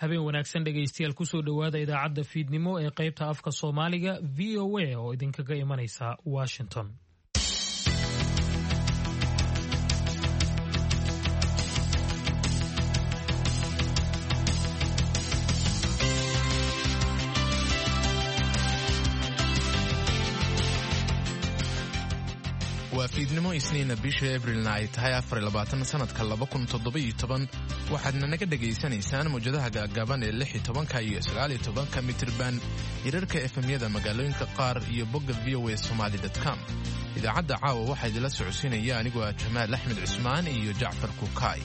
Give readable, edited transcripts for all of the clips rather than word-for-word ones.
habeen wanaagsan dhegaystayaal kusoo dhowaada idaacadda fiidnimo ee qaybta afka Soomaaliga VOA oo idinkaga imanaysa Washington. waa fiidnimo isniina bisha Abriilna ay tahay 24 sanadka 2017 waxaadna naga dhageysanaysaan mowjadaha gaagaaban ee 16 iyo 19 mitirban hirarka FM-yada magaalooyinka qaar iyo bogga voasomali.com. idaacadda caawa waxaa idila socodsiinaya anigoo ah Jamaal Axmed Cusmaan iyo Jacfar Kukaay.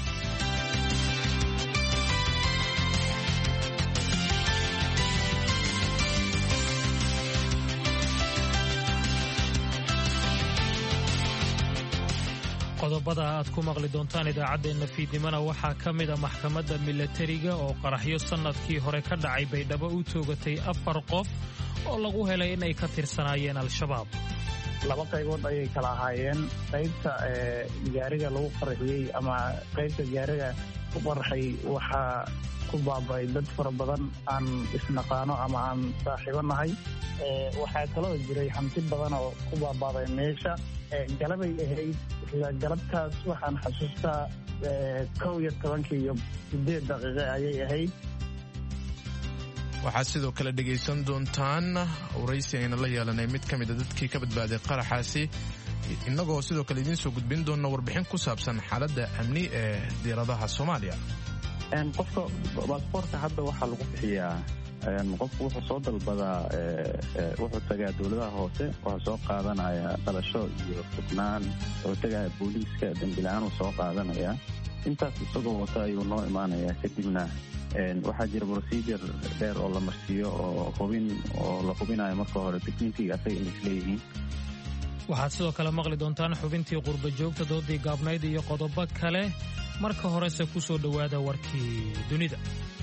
qodobada aad ku maqli doontaan idaacadeena fiidnimana waxaa ka mid ah maxkamadda milatariga oo qaraxyo sanadkii hore ka dhacay Baydhabo u toogatay 4 qof oo lagu helay inay ka tirsanaayeen al-shabaab. laba qaybood ayay kala ahaayeen qaybta gaariga lagu qarxiyay ama qaybta gaariga ku qarxay waxa ku baabay dad fara badan aan isnaqaano ama aan saaxiibanahay waxaa kaloo jiray hanti badan oo ku baabaaday meesha galabay ahayd galabtaas waxaan xasuustaa 11 iyo 8 daqiiqo ayay ahayd. waxaad sidoo kale dhegaysan doontaan waraysi ayna la yeelanay mid ka mid a dadkii ka badbaaday qaraxaasi innagoo sidoo kale idiin soo gudbin doona warbixin ku saabsan xaaladda amni ee diiradaha Soomaaliya. qofka baasaboorka hadda waxaa lagu bixiyaa qofku wuxuu soo dalbadaa wuxuu tagaa dowladaha hoose wuxuu soo qaadanaya dhalasho iyo xubnaan wuxuu tagaya booliiska dambilaan uu soo qaadanaya intaas isagoo wata ayuu noo imaanayaa kadibna waxaa jira procedure dheer oo la marsiiyo oo la hubinayo marka hore technique asaga inay isleeyihiin. waxaad sidoo kale maqli doontaan xubintii qurba joogta doodii gaabnayd iyo qodobo kale marka horese ku soo dhowaada warkii dunida.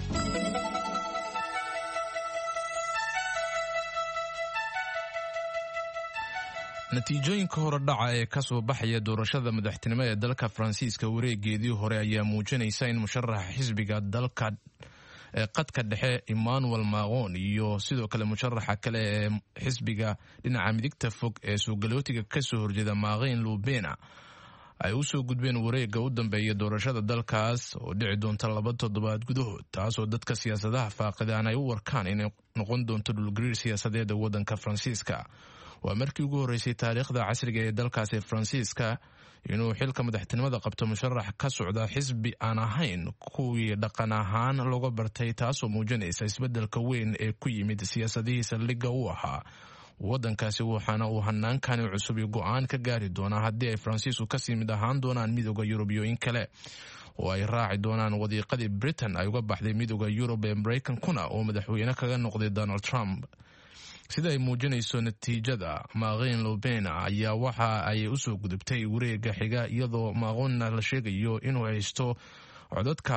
natiijooyinka hore dhaca ee ka soo baxaya doorashada madaxtinimo ee dalka Faransiiska wareegeedii hore ayaa muujinaysa in musharaxa xisbiga dalka qadka dhexe Emmanuel Macron iyo sidoo kale musharaxa kale ee xisbiga dhinaca midigta fog ee suugalootiga ka soo horjeeda Marine Le Pen ay u soo gudbeen wareegga u dambeeya doorashada dalkaas oo dhici doonta 2 toddobaad gudahood, taasoo dadka siyaasadaha faaqidaan ay u warkaan inay noqon doonto dhulgariir siyaasadeed ee waddanka Faransiiska. waa markii ugu horeysay taariikhda casriga ee dalkaasi Faransiiska inuu xilka madaxtinimada qabto musharax ka socda xisbi aan ahayn kuwii dhaqan ahaan looga bartay, taasoo muujinaysa isbeddelka weyn ee ku yimid siyaasadihiisa liga u ahaa waddankaasi, waxaana uu hanaankani cusub iyo go'aan ka gaari doonaa haddii ay Faransiisku kasii mid ahaan doonaan midooda Yurubiyooyin kale oo ay raaci doonaan wadiiqadii Britain ay uga baxday midooda Yurub ee Mareykankuna oo madaxweyne kaga noqday Donald Trump. sida ay muujinayso natiijada, Marine Le Pen ayaa waxa ay u soo gudubtay wareegga xiga iyadoo Macron la sheegayo inuu haysto codadka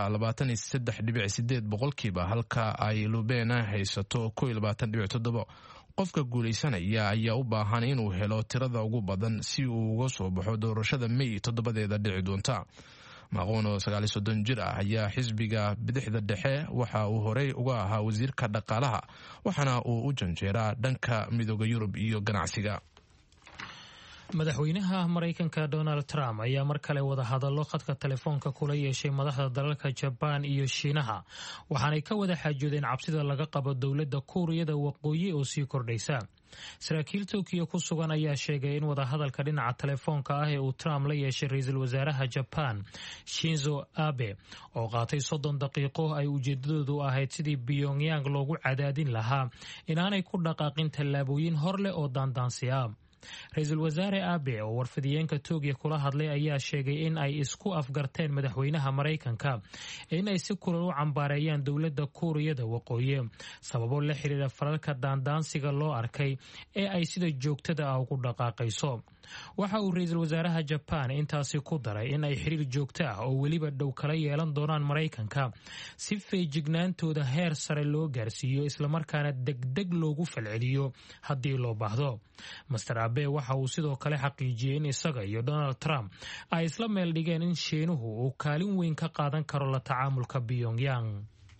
23.8% halka ay Le Pen haysato 22.7%. qofka guulaysanaya ayaa u baahan inuu helo tirada ugu badan si uu uga soo baxo doorashada May 7 dhici doonta. Macron oo 39 jir ah ayaa xisbiga bidixda dhexe waxa uu horey uga ahaa wasiirka dhaqaalaha, waxaana uu u janjeeraa dhanka midooda Yurub iyo ganacsiga. madaxweynaha Mareykanka Donald Trump ayaa mar kale wada hadallo khadka telefoonka kula yeeshay madaxda dalalka Japan iyo Shiinaha, waxaanay ka wada xaajoodeen cabsida laga qabo dowladda Kuuriyada Waqooyi oo sii kordhaysa. saraakiil Tokyo ku sugan ayaa sheegay in wada hadalka dhinaca telefoonka ah ee uu Trump la yeeshay ra'iisul wasaaraha Japan Shinzo Abe oo qaatay 30 daqiiqo ay ujeedadoodu ahayd sidii Pyongyang loogu cadaadin lahaa inaanay ku dhaqaaqin tallaabooyin hor leh oo daandaansi ah. ra'iisul wasaare Abe oo warfidiyeenka Tokyo kula hadlay ayaa sheegay in ay isku afgarteen madaxweynaha Mareykanka in ay si kulul u cambaareeyaan dowladda Kuuriyada Waqooyi sababo la xiriira falalka daandaansiga loo arkay ee ay sida joogtada ah ugu dhaqaaqayso. waxa uu ra'iisul wasaaraha Japan intaasi ku daray in ay xiriir joogto ah oo weliba dhow kala yeelan doonaan Mareykanka si feejignaantooda heer sare loo gaarsiiyo islamarkaana degdeg loogu falceliyo haddii loo baahdo. Mr. Abe waxa uu sidoo kale xaqiijiyey in isaga iyo Donald Trump ay isla meel dhigeen in Shiinuhu uu kaalin weyn ka qaadan karo la tacaamulka Pyongyang.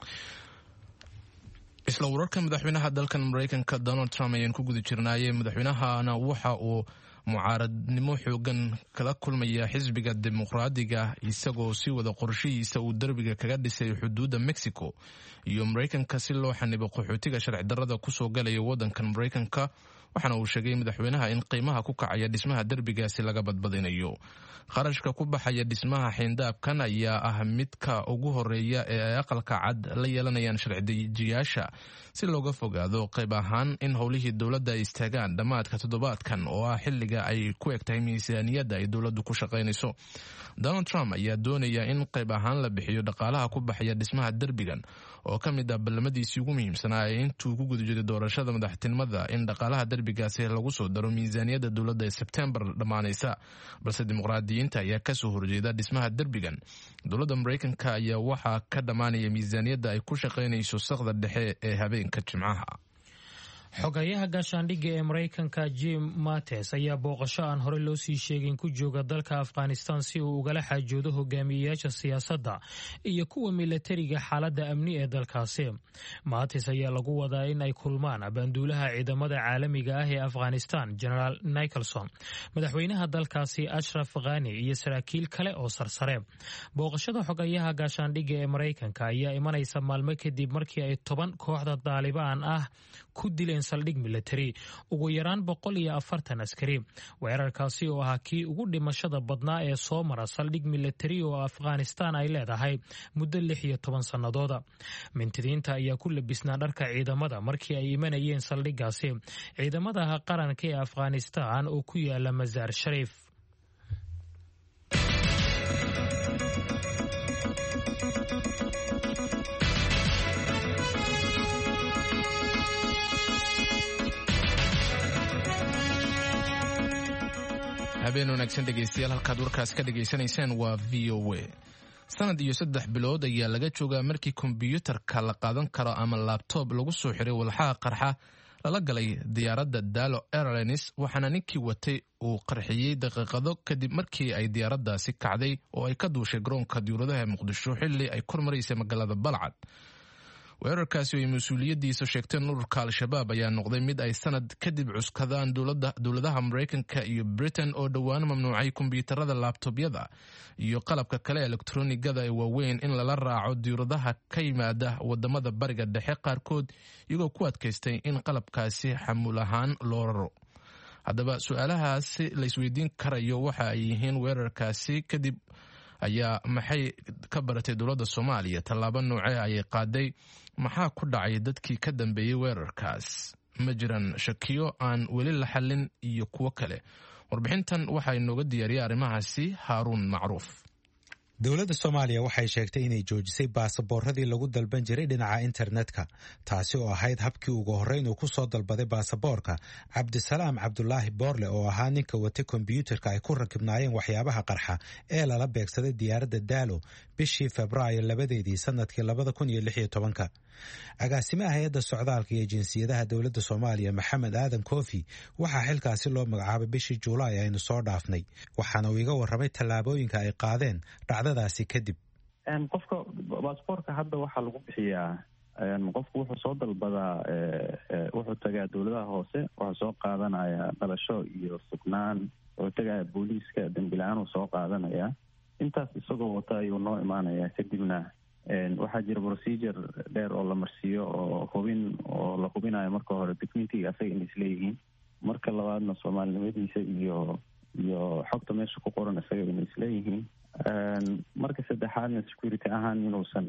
isla wararka madaxweynaha dalkan Mareykanka Donald Trump ayaan ku guda jirnaayay madaxweynahana waxa uu mucaaradnimo xoogan kala kulmaya xisbiga dimuqraadiga isagoo si wada qorshihiisa uu darbiga kaga dhisay xuduudda Mexico iyo Mareykanka si loo xanibo qaxootiga sharci darrada ku soo galaya wadankan Mareykanka waxaana uu sheegay madaxweynaha in qiimaha ku kacaya dhismaha darbigaasi laga badbadinayo qarashka ku baxaya dhismaha xindaabkan ayaa ah midka ugu horeeya ee ay aqalka cad la yeelanayaan sharci-dejiyaasha si looga fogaado qayb ahaan in howlihii dowladda ay istaagaan dhammaadka toddobaadkan oo ah xilliga ay ku egtahay miisaaniyadda ay dowladdu ku shaqaynayso Donald Trump ayaa doonaya in qayb ahaan la bixiyo dhaqaalaha ku baxaya dhismaha darbigan oo ka mid ah ballamadiisii ugu muhiimsanaa ee intuu ku guda jiray doorashada madaxtinimada in dhaqaalaha darbigaasi lagu soo daro miisaaniyadda dowladda ee Sebtembar dhammaanaysa balse dimuqraadiyiinta ayaa ka soo horjeeda dhismaha darbigan dowladda Mareykanka ayaa waxaa ka dhammaanaya miisaaniyadda ay ku shaqaynayso saqda dhexe ee habeenka Jimcaha xogayaha gaashaandhigga ee Mareykanka Jim Mattis ayaa booqasho aan hore loo sii sheegin ku jooga dalka Afghanistan si uu ugala xaajoodo hogaamiyeyaasha siyaasadda iyo kuwa militariga xaaladda amni ee dalkaasi. Mattis ayaa lagu wadaa in ay kulmaan banduulaha ciidamada caalamiga ah ee Afghanistan General Nicholson, madaxweynaha dalkaasi Ashraf Ghani iyo saraakiil kale oo sarsare. Booqashada xogayaha gaashaandhigga ee Mareykanka ayaa imanaysa maalmo kadib markii ay 10 kooxda Taliban ah ku dileen saldhig military ugu yaraan 140 askari. Weerarkaasi oo ahaa kii ugu dhimashada badnaa ee soo mara saldhig military oo Afghanistan ay leedahay muddo 16 sanadooda. Mintidiinta ayaa ku labisnaa dharka ciidamada markii ay imanayeen saldhigaasi ciidamada qaranka ee Afghanistan oo ku yaala Mazar Sharif. habeen wanaagsan dhegeystayaal halkaad warkaas ka dhegaysanaysaan waa VOA. sanad iyo 3 bilood ayaa laga joogaa markii kombiyuutarka la qaadan karo ama laptop lagu soo xiray walxaha qarxa lala galay diyaaradda Dalo Airlines waxaana ninkii watay uu qarxiyay daqiiqado kadib markii ay diyaaraddaasi kacday oo ay ka duushay garoonka diyaaradaha Muqdisho xilli ay kormaraysay magaalada Balcad. weerarkaasi ay mas'uuliyadiisa sheegteen ururka Al-Shabaab ayaa noqday mid ay sanad kadib cuskadaan dowladaha Mareykanka iyo Britain oo dhawaan mamnuucay kombiyuutarada laptopyada iyo qalabka kale elektroonigada ee waaweyn in lala raaco diyaaradaha ka yimaada wadamada bariga dhexe qaarkood iyagoo ku adkaystay in qalabkaasi xamuul ahaan loo raro. haddaba su'aalahaasi la isweydiin karayo waxa ay yihiin weerarkaasi kadib ayaa maxay ka baratay dowladda Soomaaliya tallaabo noocee ayay qaaday maxaa ku dhacay dadkii ka dambeeyay weerarkaas ma jiraan shakiyo aan weli la xallin iyo kuwo kale. warbixintan waxaa inooga diyaariyay arrimahaasi Haaruun Macruuf. dowladda Soomaaliya waxay sheegtay inay joojisay baasaboorradii lagu dalban jiray dhinaca internetka taasi oo ahayd habkii ugu horreyn uu ku soo dalbaday baasaboorka Cabdisalaam Cabdulaahi Boorle oo ahaa ninka watay kombiyuutarka ay ku rakibnaayeen waxyaabaha qarxa ee lala beegsaday diyaaradda Dalo bishii Febraayo 2 sanadkii 2016. agaasimaha hay'adda socdaalka iyo jinsiyadaha dowladda Soomaaliya Maxamed Aadan Koofi waxaa xilkaasi loo magacaabay bishii Juulaay aynu soo dhaafnay waxaana uu iga warramay tallaabooyinka ay qaadeen dhacdadaasi kadib. qofka baasaboorka hadda waxaa lagu bixiyaa qofku wuxuu soo dalbadaa wuxuu tagaa dowladaha hoose wuxuu soo qaadanaya dhalasho iyo sugnaan wuxuu tagaya booliiska dambi la-aan uu soo qaadanaya intaas isagoo wata ayuu noo imaanaya kadibna waxaa jira procedure dheer oo la marsiiyo oo la hubinayo marka hore documentiga asaga inay isleeyihiin marka labaadna soomaalinimadiisa iyo xogta meesha ku qoran isaga inay isleeyihiin marka saddexaadna security ahaan inuusan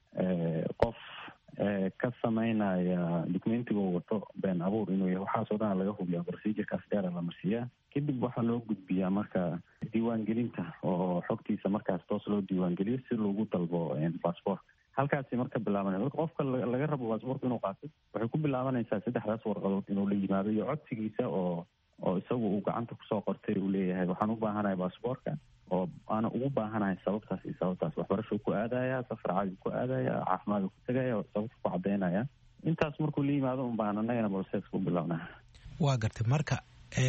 qof ka samaynaya documentiga uu wato been abuur inuu yahay waxaasoo dhan laga hubiyaa procedurekaas dheera la marsiiyaa kadib waxaa loo gudbiyaa marka diiwaangelinta oo xogtiisa markaas toos loo diiwaangeliyo si loogu dalbo baasaboorka halkaasi marka bilaabanaya marka qofka laga rabo baasaboorka inuu qaato waxay ku bilaabanaysaa 3daas warqadood inuu la yimaado iyo codsigiisa oo isagu uu gacanta kusoo qortay uu leeyahay waxaan u baahanahay baasaboorka oo aana ugu baahanahay sababtaas iyo sababtaas waxbarashuu ku aadaya safar caadi ku aadaya caafimaadka ku tagaya sababta ku cadaynaya intaas markuu la yimaado un baan annagana process ku bilaabnaa. waa gartay marka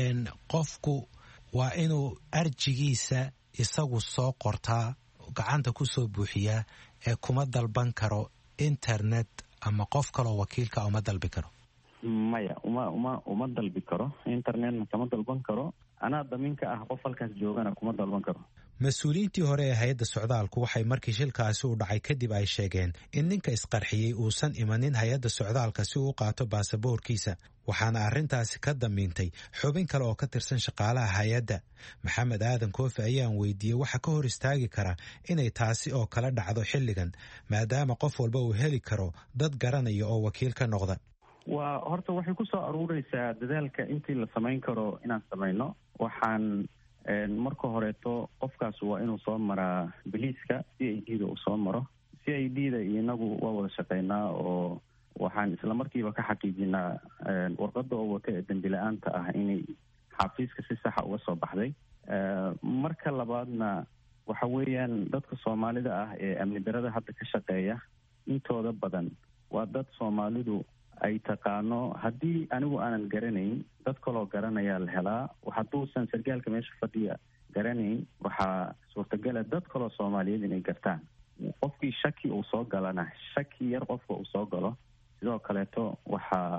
qofku waa inuu arjigiisa isagu soo qortaa gacanta ku soo buuxiyaa kuma dalban karo internet ama qof kaloo wakiilka uma dalbi karo? maya uma dalbi karo. internetna kama dalban karo. anaa daminka ah qof halkaas joogana kuma dalban karo. mas-uuliyiintii hore ee hay-adda socdaalku waxay markii shilkaasi u dhacay kadib ay sheegeen in ninka isqarxiyey uusan imanin hay-adda socdaalka si uu u qaato baasaboorkiisa, waxaana arrintaasi ka damiintay xubin kale oo ka tirsan shaqaalaha hay-adda. maxamed aadan koofi ayaan weydiiyey waxa ka hor istaagi kara inay taasi oo kala dhacdo xilligan, maadaama qof walba uu heli karo dad garanaya oo wakiil ka noqda. waa horta waxay ku soo aruureysaa dadaalka intii la samayn karo inaan samayno. waxaan marka horeeto qofkaas waa inuu soo maraa biliiska CID da uu soo maro. CID da iyo inagu waa wada shaqeynaa oo waxaan isla markiiba ka xaqiijinaa warqada oo wata ee dambi la-aanta ah inay xafiiska si saxa uga soo baxday. marka labaadna waxa weeyaan dadka soomaalida ah ee amni darada hadda ka shaqeeya intooda badan waa dad soomaalidu ay taqaano. haddii anigu aanan garanayn dad kaloo garanayaa la helaa. hadduusan sargaalka meesha fadhiya garanayn waxaa suurtagala dad kaloo soomaaliyeed inay gartaan. qofkii shaki uu soo galana shaki yar qofka uu soo galo sidoo kaleeto waxaa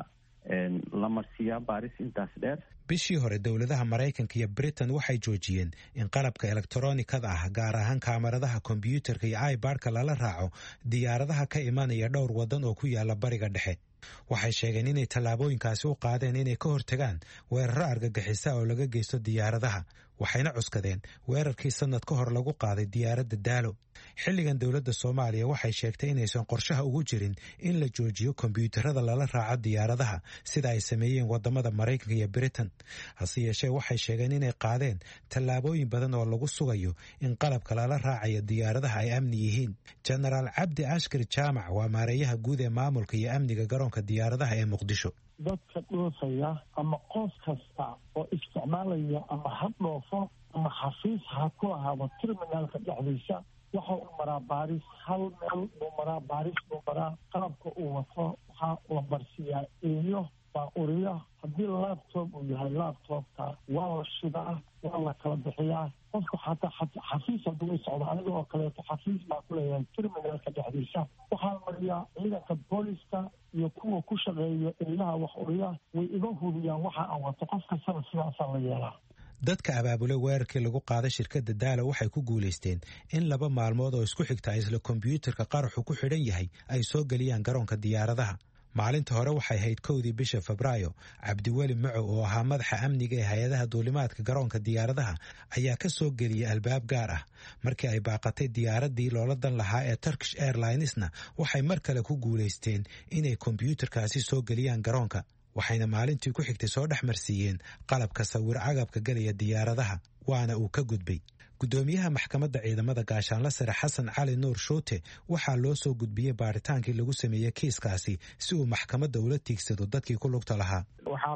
la marsiiyaa baaris intaas dheer. bishii hore dowladaha Maraykanka iyo Britain waxay joojiyeen in qalabka elektaroonikada ah gaar ahaan kaamaradaha kombiyuutarka iyo iPad-ka lala raaco diyaaradaha ka imanaya dhowr wadan oo ku yaala bariga dhexe. waxay sheegeen inay tallaabooyinkaasi u qaadeen inay ka hortagaan weeraro argagixisa oo laga geysto diyaaradaha, waxayna cuskadeen weerarkii sanad ka hor lagu qaaday diyaaradda Daalo. xilligan dowladda Soomaaliya waxay sheegtay inaysan qorshaha ugu jirin in la joojiyo kombiyuutarada lala raaco diyaaradaha sida ay sameeyeen wadamada Maraykanka iyo Britain. hase yeeshee waxay sheegeen inay qaadeen tallaabooyin badan oo lagu sugayo in qalabka lala raacayo diyaaradaha ay amni yihiin. Genaraal Cabdi Ashkar Jaamac waa maareeyaha guud ee maamulka iyo amniga garoonka diyaaradaha ee Muqdisho. dadka dhoofaya ama qof kasta oo isticmaalaya ama ha dhoofo ama xafiis ha ku ahaado terminaalka dhexdiisa waxa uu maraa baaris. hal meel buu maraa baaris buu maraa. qalabka uu wato waxaa la barsiiyaa eeyo baaquriya. haddii laptop uu yahay laptopka waa la shidaa, waa la kala bixiyaa. qofka xataa xafiis hadduu u socdo aniga oo kaleeto xafiis baa ku leeyahay terminaalka dhexdiisa. waxaa mariyaa ciidanka booliska iyo kuwa ku shaqeeya eeyaha wax uriya way iga hubiyaan waxa aan wato. qof kastana sidaasaa la yeelaa. dadka abaabulay weerarkii lagu qaaday shirkadda Daalo waxay ku guulaysteen in 2 maalmood oo isku xigta isla kombiyuutarka qaraxu ku xidhan yahay ay soo geliyaan garoonka diyaaradaha. maalinta hore waxay ahayd 1 bisha Febraayo. Cabdiweli Macow oo ahaa madaxa amniga ee hay-adaha duulimaadka garoonka diyaaradaha ayaa ka soo geliyay albaab gaar ah. markii ay baaqatay diyaaradii loola dan lahaa ee Turkish Airlinesna waxay mar kale ku guulaysteen inay kombiyuutarkaasi soo geliyaan garoonka, waxayna maalintii ku xigtay soo dhex marsiiyeen qalabka sawir cagabka galaya diyaaradaha, waana uu ka gudbay. gudoomiyaha maxkamadda ciidamada gaashaanle sare Xasan Cali Nuur Shuute waxaa loo soo gudbiyey baaritaankii lagu sameeyey kiiskaasi si uu maxkamadda ula tiigsado dadkii ku lugta lahaa. waxaa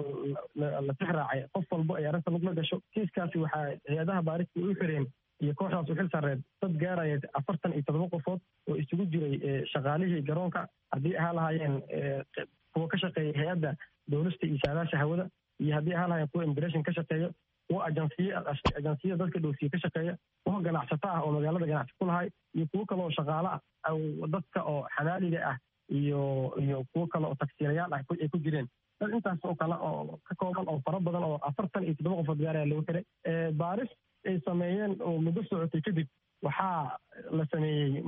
la tixraacay qof walba ay arrinta lugla gasho. kiiskaasi waxaa hay-adaha baarista u xireen iyo kooxdaas u xil saareed dad gaaraya 47 qofood oo isugu jiray shaqaalihii garoonka, haddii ahaa lahaayeen kuwa ka shaqeeya hay-adda dowlasta iyo saadaasha hawada, iyo haddii ahaa lahaayeen kuwa immigration ka shaqeeya, kuwa ajansiya dadka dhoofsiye ka shaqeeya, kuwa ganacsato ah oo magaalada ganacsi ku lahay, iyo kuwo kale oo shaqaale ah dadka oo xamaaliga ah iyo kuwo kale oo taksiilayaal ah ay ku jireen. dad intaas oo kale oo ka kooban oo fara badan oo 47 qofood gaaraya lagu xiray. baaris ay sameeyeen oo muddo socotay kadib waxaa la sameeyey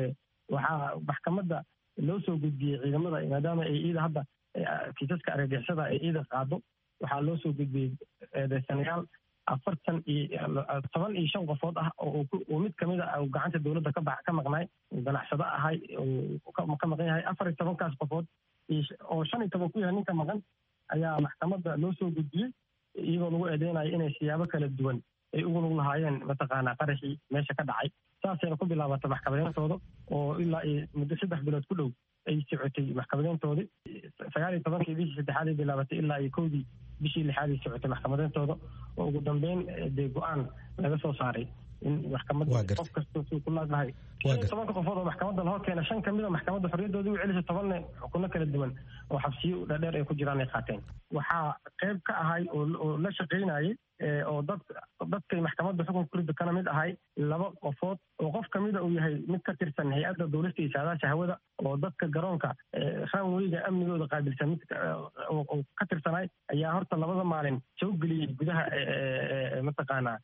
waxaa maxkamadda loo soo gudbiyey ciidamada maadaama ay ciida hadda kiisaska argagixisada ay ciida qaado. waxaa loo soo gudbiyey eedeysanayaal 15 qofood ah oo mid kamid a gacanta dowladda ka maqnaay, ganacsado ahay ka maqan yahay. 14 qofood oo 15 ku yahay ninka maqan ayaa maxkamadda loo soo gudbiyey iyagoo lagu eedeynayo inay siyaabo kala duwan ay ugu lug lahaayeen mataqaanaa qaraxii meesha ka dhacay. saasayna ku bilaabatay maxkamadeyntooda oo ilaa muddo 3 bilood ku dhow ay socotay maxkamadeyntoodii. 19 bishii saddexaad ay bilaabatay ilaa 1 bishii 6 ay socotay maxkamadeyntooda oo ugu dambeyn dee go-aan laga soo saaray in maxkamadda qof kasta suu ku laaglahay tobanka qofood oo maxkamadda lahor keena 5 kamid a maxkamadda xorriyadooda u celisay 10 xukunno kala duwan oo xabsiyo dheer ay ku jiraan ay qaateen waxaa qayb ka ahay oo la shaqeynayay oo dadkay maxkamadda xukunka kurida kana mid ahay 2 qofood oo qof kamid uu yahay mid ka tirsan hay'adda dawladda iyo saadaasha hawada oo dadka garoonka runwayga amnigooda qaabilsan mid oo ka tirsanay ayaa horta 2 maalin soo geliyay gudaha mataqaana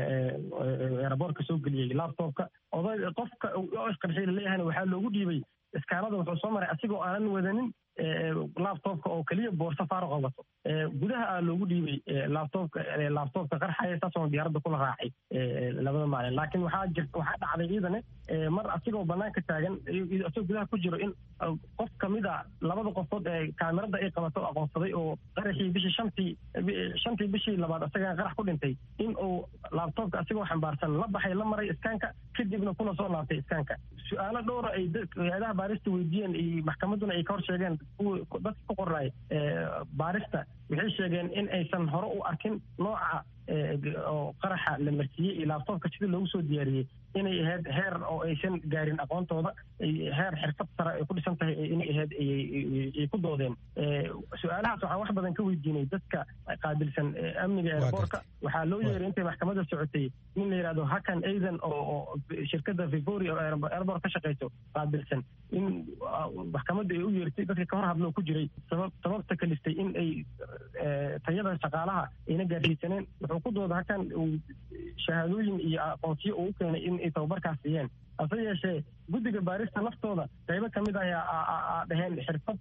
airportka soo geliyay laptopka qofka oo isqarxay leeyahay waxaa loogu dhiibay iskaanada wuxuu soo maray asigoo aanan wadanin laptopka oo kaliya boorso faaruq wato gudaha loogu dhiibay laptopka qarxaya taasoo diyaaradda kula raacay 2 maalin laakiin waxaa dhacday iidane mar asigoo banaanka taagan asoo gudaha ku jiro in qof kamid a 2 qofood ee kaamirada ay qabato aqoonsaday oo qaraxii bishii 5tii bishii labaad asaga qarax ku dhintay in uu laptopka asigoo xambaarsan la baxay la maray iskaanka kadibna kuna soo laabtay iskaanka su'aalo dhowr ay hay'adaha baarista weydiiyeen iyo maxkamadduna ay ka hor sheegeen dadka ku qornay baarista waxay sheegeen in aysan hore u arkin nooca oo qaraxa la marsiiyey iyo laptopka sidii loogu soo diyaariyey inay ahayd heer oo aysan gaarin aqoontooda heer xirfad sare ay ku dhisan tahay inay ahayd ay ku doodeen su'aalahaas waxaan wax badan ka weydiinay dadka qaabilsan amniga airportka waxaa loo yeeray intay maxkamadda socotay in la yidhahdo hakan aidan oo shirkadda Vivoria airport ka shaqeyso qaabilsan in maxkamadda ay u yeertay dadka ka hor hadloo ku jiray sababta kalistay in ay tayada shaqaalaha ayna gaarsiisaneen wuxuu ku dooda hakan shahaadooyin iyo aqoonsiyo uu keenay in ay tababarkaas siiyeen hase yeeshee guddiga baarista laftooda qaybo ka mid ayaa dhaheen xirfad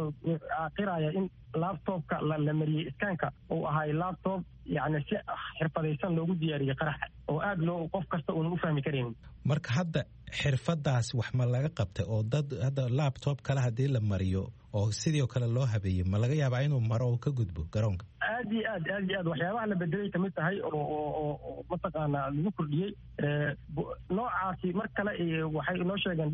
qiraya in laptopka la mariyey iskaanka uu ahay laptop yacni si xirfadaysan loogu diyaariyey qaraxa oo aad loo qof kasta uuna u fahmi karaynin marka hadda xirfadaas wax ma laga qabtay oo dad hadda laptop kale haddii la mariyo oo sidoo kale loo habeeyey ma laga yaabaa inuu maro oo ka gudbo garoonka aad iyo aad waxyaabaha la bedelay kamid tahay oo mataqaana lagu kordhiyey noocaasi mar kale waxay noo sheegeen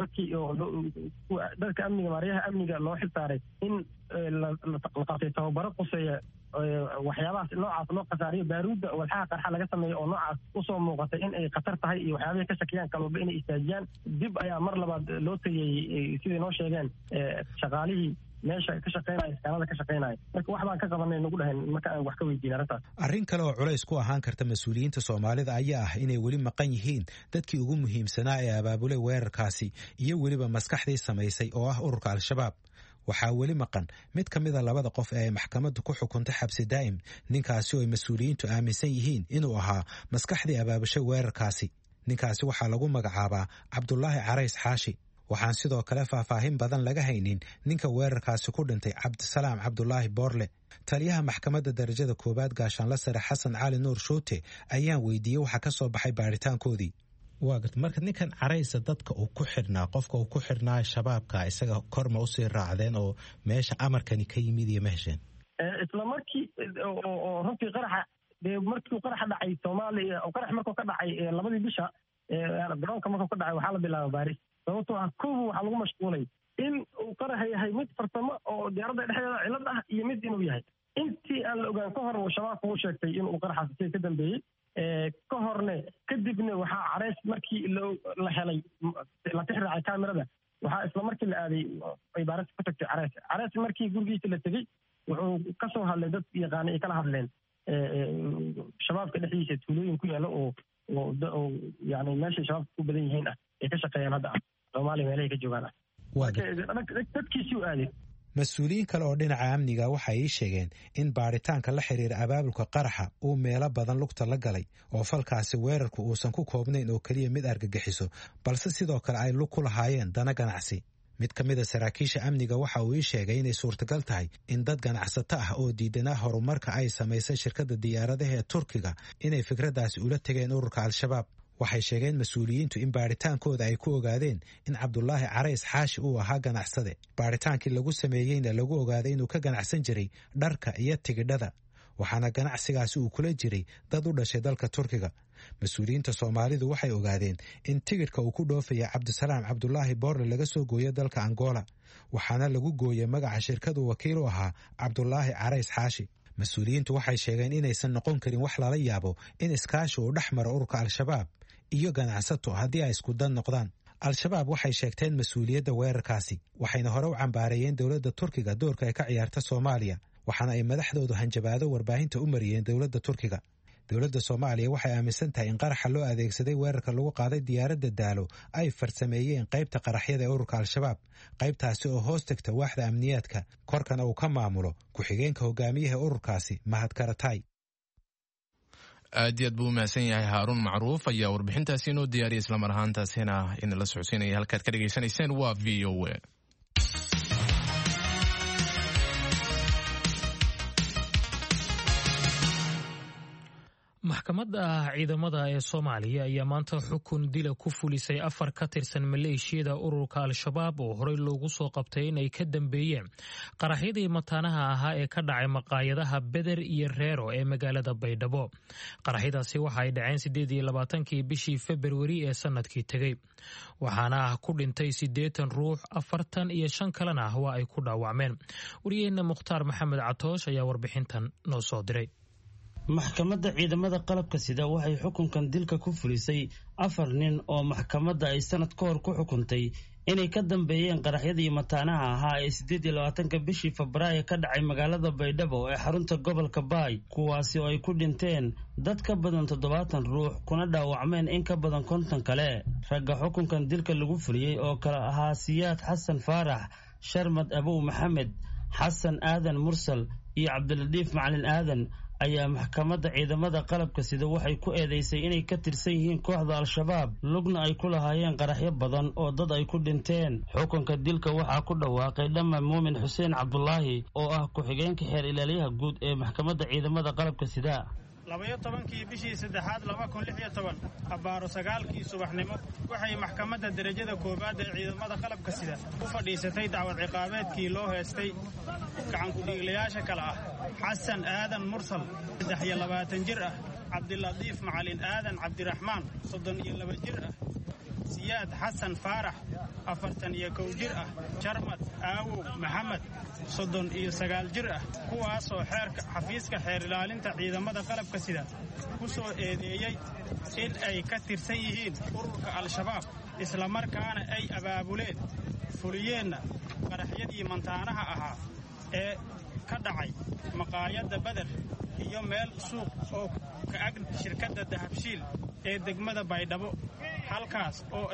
dadka amniga maariyaha amniga loo xilsaaray in la qabtay tababaro quseeya waxyaabahaas noocaas loo khasaariyo baaruudda walxaha qarxa laga sameeyo oo noocaas usoo muuqatay in ay khatar tahay iyo waxyaabahay ka shakiyaan kalwalba inay istaajiyaan dib ayaa mar labaad loo tageeyey siday noo sheegeen shaqaalihii meesha ka shaqeynaya iskaanada ka shaqeynaya marka wax baan ka qabanay nagu dhahayn marka aan wax ka weydiin arrintaas arrin kale oo culays ku ahaan karta mas-uuliyiinta soomaalida ayaa ah inay weli maqan yihiin dadkii ugu muhiimsanaa ee abaabulay weerarkaasi iyo weliba maskaxdii samaysay oo ah ururka al-shabaab waxaa weli maqan mid ka mid a 2 qof ee ay maxkamaddu ku xukuntay xabsi daa'im ninkaasi oo ay mas-uuliyiintu aaminsan yihiin inuu ahaa maskaxdii abaabushay weerarkaasi ninkaasi waxaa lagu magacaabaa cabdulaahi carays xaashi waxaan sidoo kale faahfaahin badan laga haynin ninka weerarkaasi ku dhintay cabdisalaam cabdulaahi boorle taliyaha maxkamadda darajada 1 gaashaanla sare xasan cali nuur shuute ayaan weydiiyey waxa ka soo baxay baaritaankoodii waa garta marka ninkan caraysa dadka uu ku xidhnaa qofka uu ku xidhnaa shabaabka isaga korma usii raacdeen oo meesha amarkani ka yimid iyo ma hesheen isla markii oo runtii qaraxa markii qaraxa dhacay Soomaaliya oo qarax markuu ka dhacay 2 bisha garoonka markuu ka dhacay waxaa la bilaabay baaris sababtoo ah koow waxaa lagu mashquulay in uu qaraxa yahay mid farsamo oo diyaaradda dhexdeeda cilad ah iyo mid inuu yahay intii aan la ogaan ka hor uu shabaabku u sheegtay inuu qaraxaasi ka dambeeyey ka horne kadibna waxaa carays markii la helay la tixraacay kaamirada waxaa isla markii la aaday ay baarista ku tagtay carays markii gurigiisa la tegey wuxuu ka soo hadlay dad yaqaana ay kala hadleen shabaabka dhexdiisa tuulooyin ku yaalla oo yani meeshay shabaabka ku badan yihiin ah ay ka shaqeeyaan hadda Soomaaliya meelahay ka joogaan dadkiisii u aaday mas-uuliyiin kale oo dhinaca amniga waxa ay sheegeen in baaritaanka la xiriira abaabulka qaraxa uu meelo badan lugta la galay oo falkaasi weerarku uusan ku koobnayn oo keliya mid argagixiso balse sidoo kale ay lug ku lahaayeen dana ganacsi mid ka mid a saraakiisha amniga waxa uu ii sheegay inay suurtagal tahay in dad ganacsato ah oo diidanaa horumarka ay samaysay shirkadda diyaaradaha ee Turkiga inay fikraddaasi ula tegeen ururka al-shabaab waxay sheegeen mas-uuliyiintu in baaritaankooda ay ku ogaadeen in cabdulaahi carays xaashi uu ahaa ganacsade baaritaankii lagu sameeyeyna lagu ogaaday inuu ka ganacsan jiray dharka iyo tigidhada waxaana ganacsigaasi uu kula jiray dad u dhashay dalka Turkiga mas-uuliyiinta Soomaalidu waxay ogaadeen in tigidhka uu ku dhoofaya cabdisalaam cabdulaahi boorle laga soo gooyo dalka Angola waxaana lagu gooyay magaca shirkadu wakiil u ahaa cabdulaahi carays xaashi mas-uuliyiintu waxay sheegeen inaysan noqon karin wax lala yaabo in iskaashi uu dhex maro ururka al-shabaab iyo ganacsato haddii ay isku dan noqdaan al-shabaab waxay sheegteen mas-uuliyadda weerarkaasi waxayna hore u cambaareeyeen dowladda turkiga doorka ay ka ciyaarta soomaaliya waxaana ay madaxdoodu hanjabaado warbaahinta u mariyeen dowladda turkiga dowladda soomaaliya waxay aaminsan tahay in qaraxa loo adeegsaday weerarka lagu qaaday diyaaradda daalo ay farsameeyeen qaybta qaraxyada ee ururka al-shabaab qaybtaasi oo hoos tagta waaxda amniyaadka korkana uu ka maamulo ku-xigeenka hogaamiyaha ururkaasi mahad karatay aad iyo aad buu u mahadsan yahay haaruun macruuf ayaa warbixintaasi inoo diyaariyay islamar ahaantaasina inala socodsiinaya halkaad ka dhegaysanayseen waa v o a. maxkamadda ciidamada ee Soomaaliya ayaa maanta xukun dila ku fulisay 4 ka tirsan maleeshiyada ururka al-shabaab oo horey loogu soo qabtay inay ka dambeeyeen qaraxyadii mataanaha ahaa ee ka dhacay maqaayadaha Beder iyo Reero ee magaalada Baydhabo. Qaraxyadaasi waxa ay dhaceen 28kii bishii February ee sanadkii tagay. waxaana ku dhintay 80 ruux 45 kalena waa ay ku dhaawacmeen. Wariyeena Mukhtaar Maxamed Catoosh ayaa warbixintan noo soo diray. maxkamadda ciidamada qalabka sida waxay xukunkan dilka ku fulisay 4 nin oo maxkamadda ay sanad ka hor ku xukuntay inay ka dambeeyeen qaraxyadii mataanaha ahaa ee 28 bishii Febraayo ka dhacay magaalada Baydhabo ee xarunta gobolka Baay kuwaasi oo ay ku dhinteen dad ka badan 70 ruux kuna dhaawacmeen in ka badan 50 kale. ragga xukunkan dilka lagu fuliyay oo kala ahaa Siyaad Xasan Faarax, Sharmad Abu Maxamed, Xasan Aadan Mursal iyo Cabdiladiif Macalin Aadan ayaa maxkamadda ciidamada qalabka sida waxay ku eedeysay inay ka tirsan yihiin kooxda al-shabaab lugna ay ku lahaayeen qaraxyo badan oo dad ay ku dhinteen. xukunka dilka waxaa ku dhawaaqay Dhammaan Muumin Xuseen Cabdullaahi oo ah ku-xigeenka xeer ilaaliyaha guud ee maxkamadda ciidamada qalabka sida. 12kii bishii 3aad 2016 abaaro 9kii subaxnimo waxay maxkamadda darajada koobaad ee ciidamada qalabka sida u fadhiisatay dacwad ciqaabeedkii loo heestay gacan ku dhiiglayaasha kala ah Xasan Aadan Mursal 23 jir ah, Cabdiladiif Macalin Aadan Cabdiraxmaan 32 jir ah, Siyaad Xasan Faarax 41 jir ah, Sharmad Aawow Maxamed 39 jir ah, kuwaasoo xeerka xafiiska xeer ilaalinta ciidamada qalabka sida ku soo eedeeyay in ay ka tirsan yihiin ururka al-shabaab isla markaana ay abaabuleen fuliyeenna qaraxyadii mantaanaha ahaa ee ka dhacay maqaayadda Beder iyo meel suuq oo ka ag shirkadda Dahabshiil ee degmada Baydhabo halkaas oo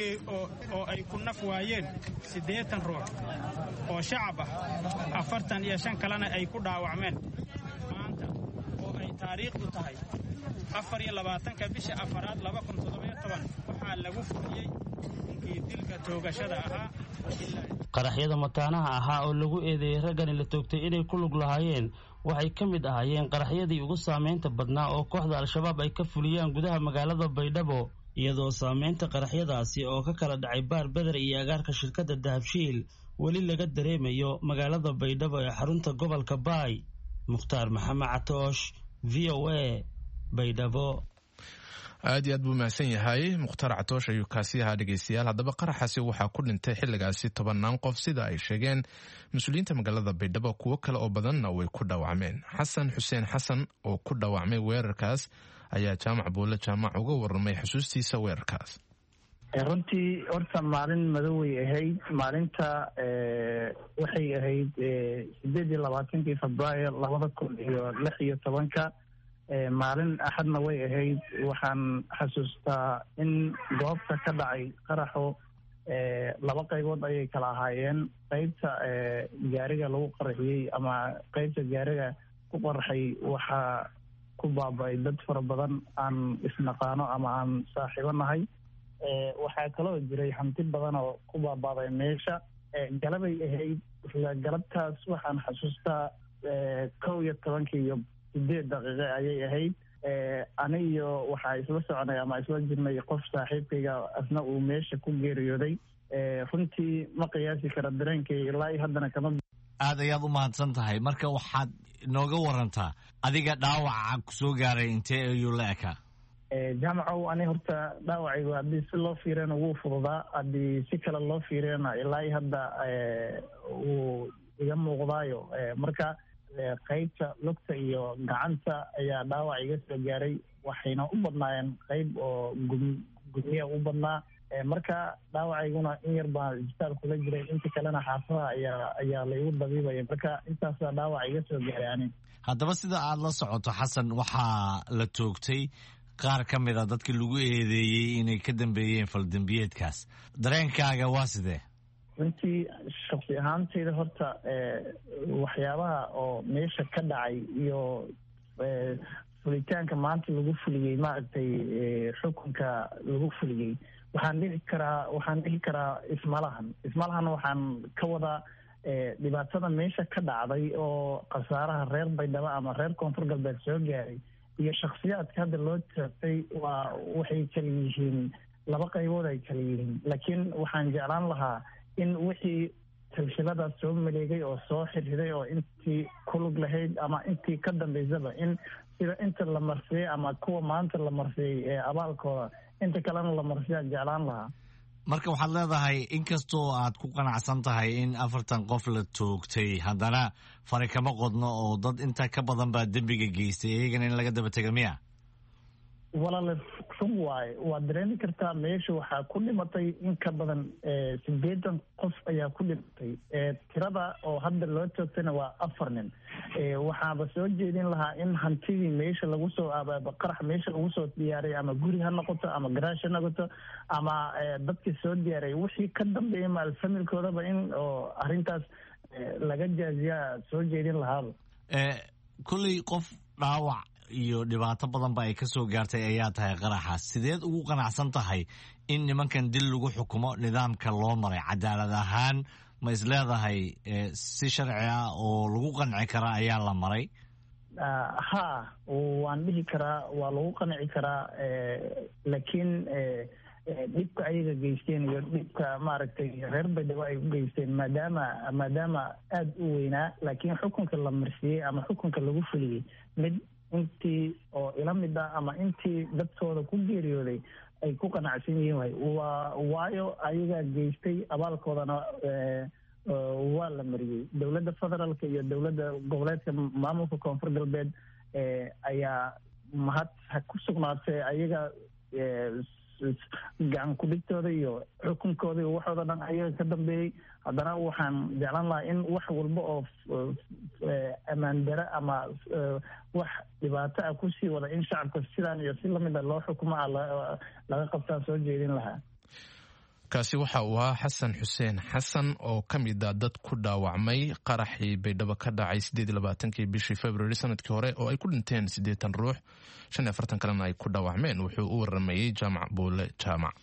ay ku naf waayeen 80 ruux oo shacab ah 45 kalena ay ku dhaawacmeen. maanta oo ay taariikhdu tahay 24 bisha 4aad 2017 waxaa lagu fuliyay dilka toogashada ahaa. qaraxyada mataanaha ahaa oo lagu eedeeyay raggani la toogtay inay ku lug lahaayeen waxay ka mid ahaayeen qaraxyadii ugu saameynta badnaa oo kooxda al-shabaab ay ka fuliyaan gudaha magaalada Baydhabo iyadoo saameynta qaraxyadaasi oo ka kala dhacay baar Beder iyo agaarka shirkadda Dahabshiil weli laga dareemayo magaalada Baydhabo ee xarunta gobolka Baay. Mukhtaar Maxamed Catoosh, VOA, Baydhabo. aad iyo aad buu mahadsan yahay Mukhtaar Catoosh ayuu kaasi ahaa dhegeystayaal. haddaba qaraxaasi waxaa ku dhintay xilligaasi 10 qof sida ay sheegeen mas-uuliyiinta magaalada Baydhabo. kuwo kale oo badanna way ku dhaawacmeen. Xasan Xuseen Xasan oo ku dhaawacmay weerarkaas ayaa jaamac buule jaamac uga warramay xusuustiisa weerarkaas. runtii horta maalin madoway ahayd. maalinta waxay ahayd 28kii Febraayo 2016 maalin axadna way ahayd. waxaan xasuustaa in goobta ka dhacay qaraxo 2 qaybood ayay kala ahaayeen. qaybta gaariga lagu qarxiyey ama qaybta gaariga ku qarxay waxaa ku baaba'ay dad fara badan aan isnaqaano ama aan saaxiibo nahay. waxaa kaloo jiray hanti badan oo ku baaba'day meesha. galabay ahayd. galabtaas waxaan xasuustaa 11:08 ayay ahayd. aniyo waxaa isla soconay ama isla jirnay qof saaxiibkayga asna uu meesha ku geeriyooday. runtii ma qiyaasi kara dareenkay ilaa haddana kama. aad ayaad u mahadsan tahay. marka waxaad inooga warantaa adiga dhaawaca ku soo gaaray intee ayuu la ekaa? jaamacow ani horta dhaawacaygu haddii si loo fiiriyana wuu fududaa, haddii si kale loo fiiriyana ilaa hadda wuu iga muuqdaayo. marka qaybta lugta iyo gacanta ayaa dhaawac iga soo gaaray. waxayna u badnaayeen qayb oo gudmiya u badnaa marka dhaawacayguna in yar baa isbitaal kula jiray inta kalena xaafadaha ayaa laigu dabiibaya marka intaasaa dhaawac iga soo gaaray anig. haddaba sida aad la socoto xasan, waxaa la toogtay qaar ka mid a dadkii lagu eedeeyey inay ka dambeeyeen faldambiyeedkaas. dareenkaaga waa sidee? runtii shaksi ahaanteyda horta waxyaabaha oo meesha ka dhacay iyo fulitaanka maanta lagu fuliyey maaragtay xukunka lagu fuliyey waxaan dhihi karaa ismalahan waxaan ka wadaa dhibaatada meesha ka dhacday oo khasaaraha reer baydhabo ama reer koonfur galbeed soo gaaray iyo shaksiyaadka hadda loo taagtay waxay kala yihiin laba qaybood ay kala yihiin. laakiin waxaan jeclaan lahaa in wixii silsiladaas soo maleegay oo soo xirxiday oo intii kulug lahayd ama intii ka dambaysaba in sida inta la marsiyey ama kuwa maanta la marsiyey ee abaalkooda inta kalena la marsiyaan jeclaan lahaa. marka waxaad leedahay inkastoo aad ku qanacsan tahay in 40 qof la toogtay, haddana fari kama qodno oo dad inta ka badan baa dembiga geystay, iyagana in laga daba tega miya? walaale run waaye waad dareemi kartaa meesha waxaa ku dhimatay in ka badan 80 qof ayaa ku dhimatay. tirada oo hadda loo toogtayna waa 4 nin. waxaaba soo jeedin lahaa in hantidii meesha lagu soo qarax meesha lagu soo diyaaray ama guri ha noqoto ama garaash ha noqoto ama dadkii soo diyaaray wixii ka dambeeya maalfamilkoodaba in oo arrintaas laga jaaziyaa soo jeedin lahaaba. kolley qof dhaawac iyo dhibaato badan ba ay ka soo gaartay ayaa tahay qaraxaas. sideed ugu qanacsan tahay in nimankan dil lagu xukumo nidaamka loo maray cadaalad ahaan? ma isleedahay si sharci ah oo lagu qanci karaa ayaa la maray? ha waan dhihi karaa waa lagu qanci karaa laakiin dhibka ayaga geysteen iyo dhibka maaragtay reer baydhabo ay u geysteen maadaama aada u weynaa, laakiin xukunka la marsiyey ama xukunka lagu fuliyey mid intii oo ila mid ah ama intii dadkooda ku geeriyooday ay ku qanacsan yihiin waayo ayagaa geystay abaalkoodana waa la mariyey. dowladda federaalka iyo dowladda goboleedka maamulka koonfur galbeed ayaa mahad ku sugnaatay ayaga gacan kudhigtooda iyo xukunkooda iyo waxooda dhan ayaga ka dambeeyey. haddana waxaan jeclaan lahaa in wax walba oo ammaan dare ama wax dhibaato ah kusii wada in shacabka sidaan iyo si lamida loo xukumo laga qabtaan soo jeedin lahaa. kaasi waxa uu ahaa xasan xuseen xasan oo ka mid a dad ku dhaawacmay qaraxii baydhabo ka dhacay 28 bishii February sanadkii hore oo ay ku dhinteen 80 ruux, 45 kalena ay ku dhaawacmeen. wuxuu u waramayay jaamac buule jaamac.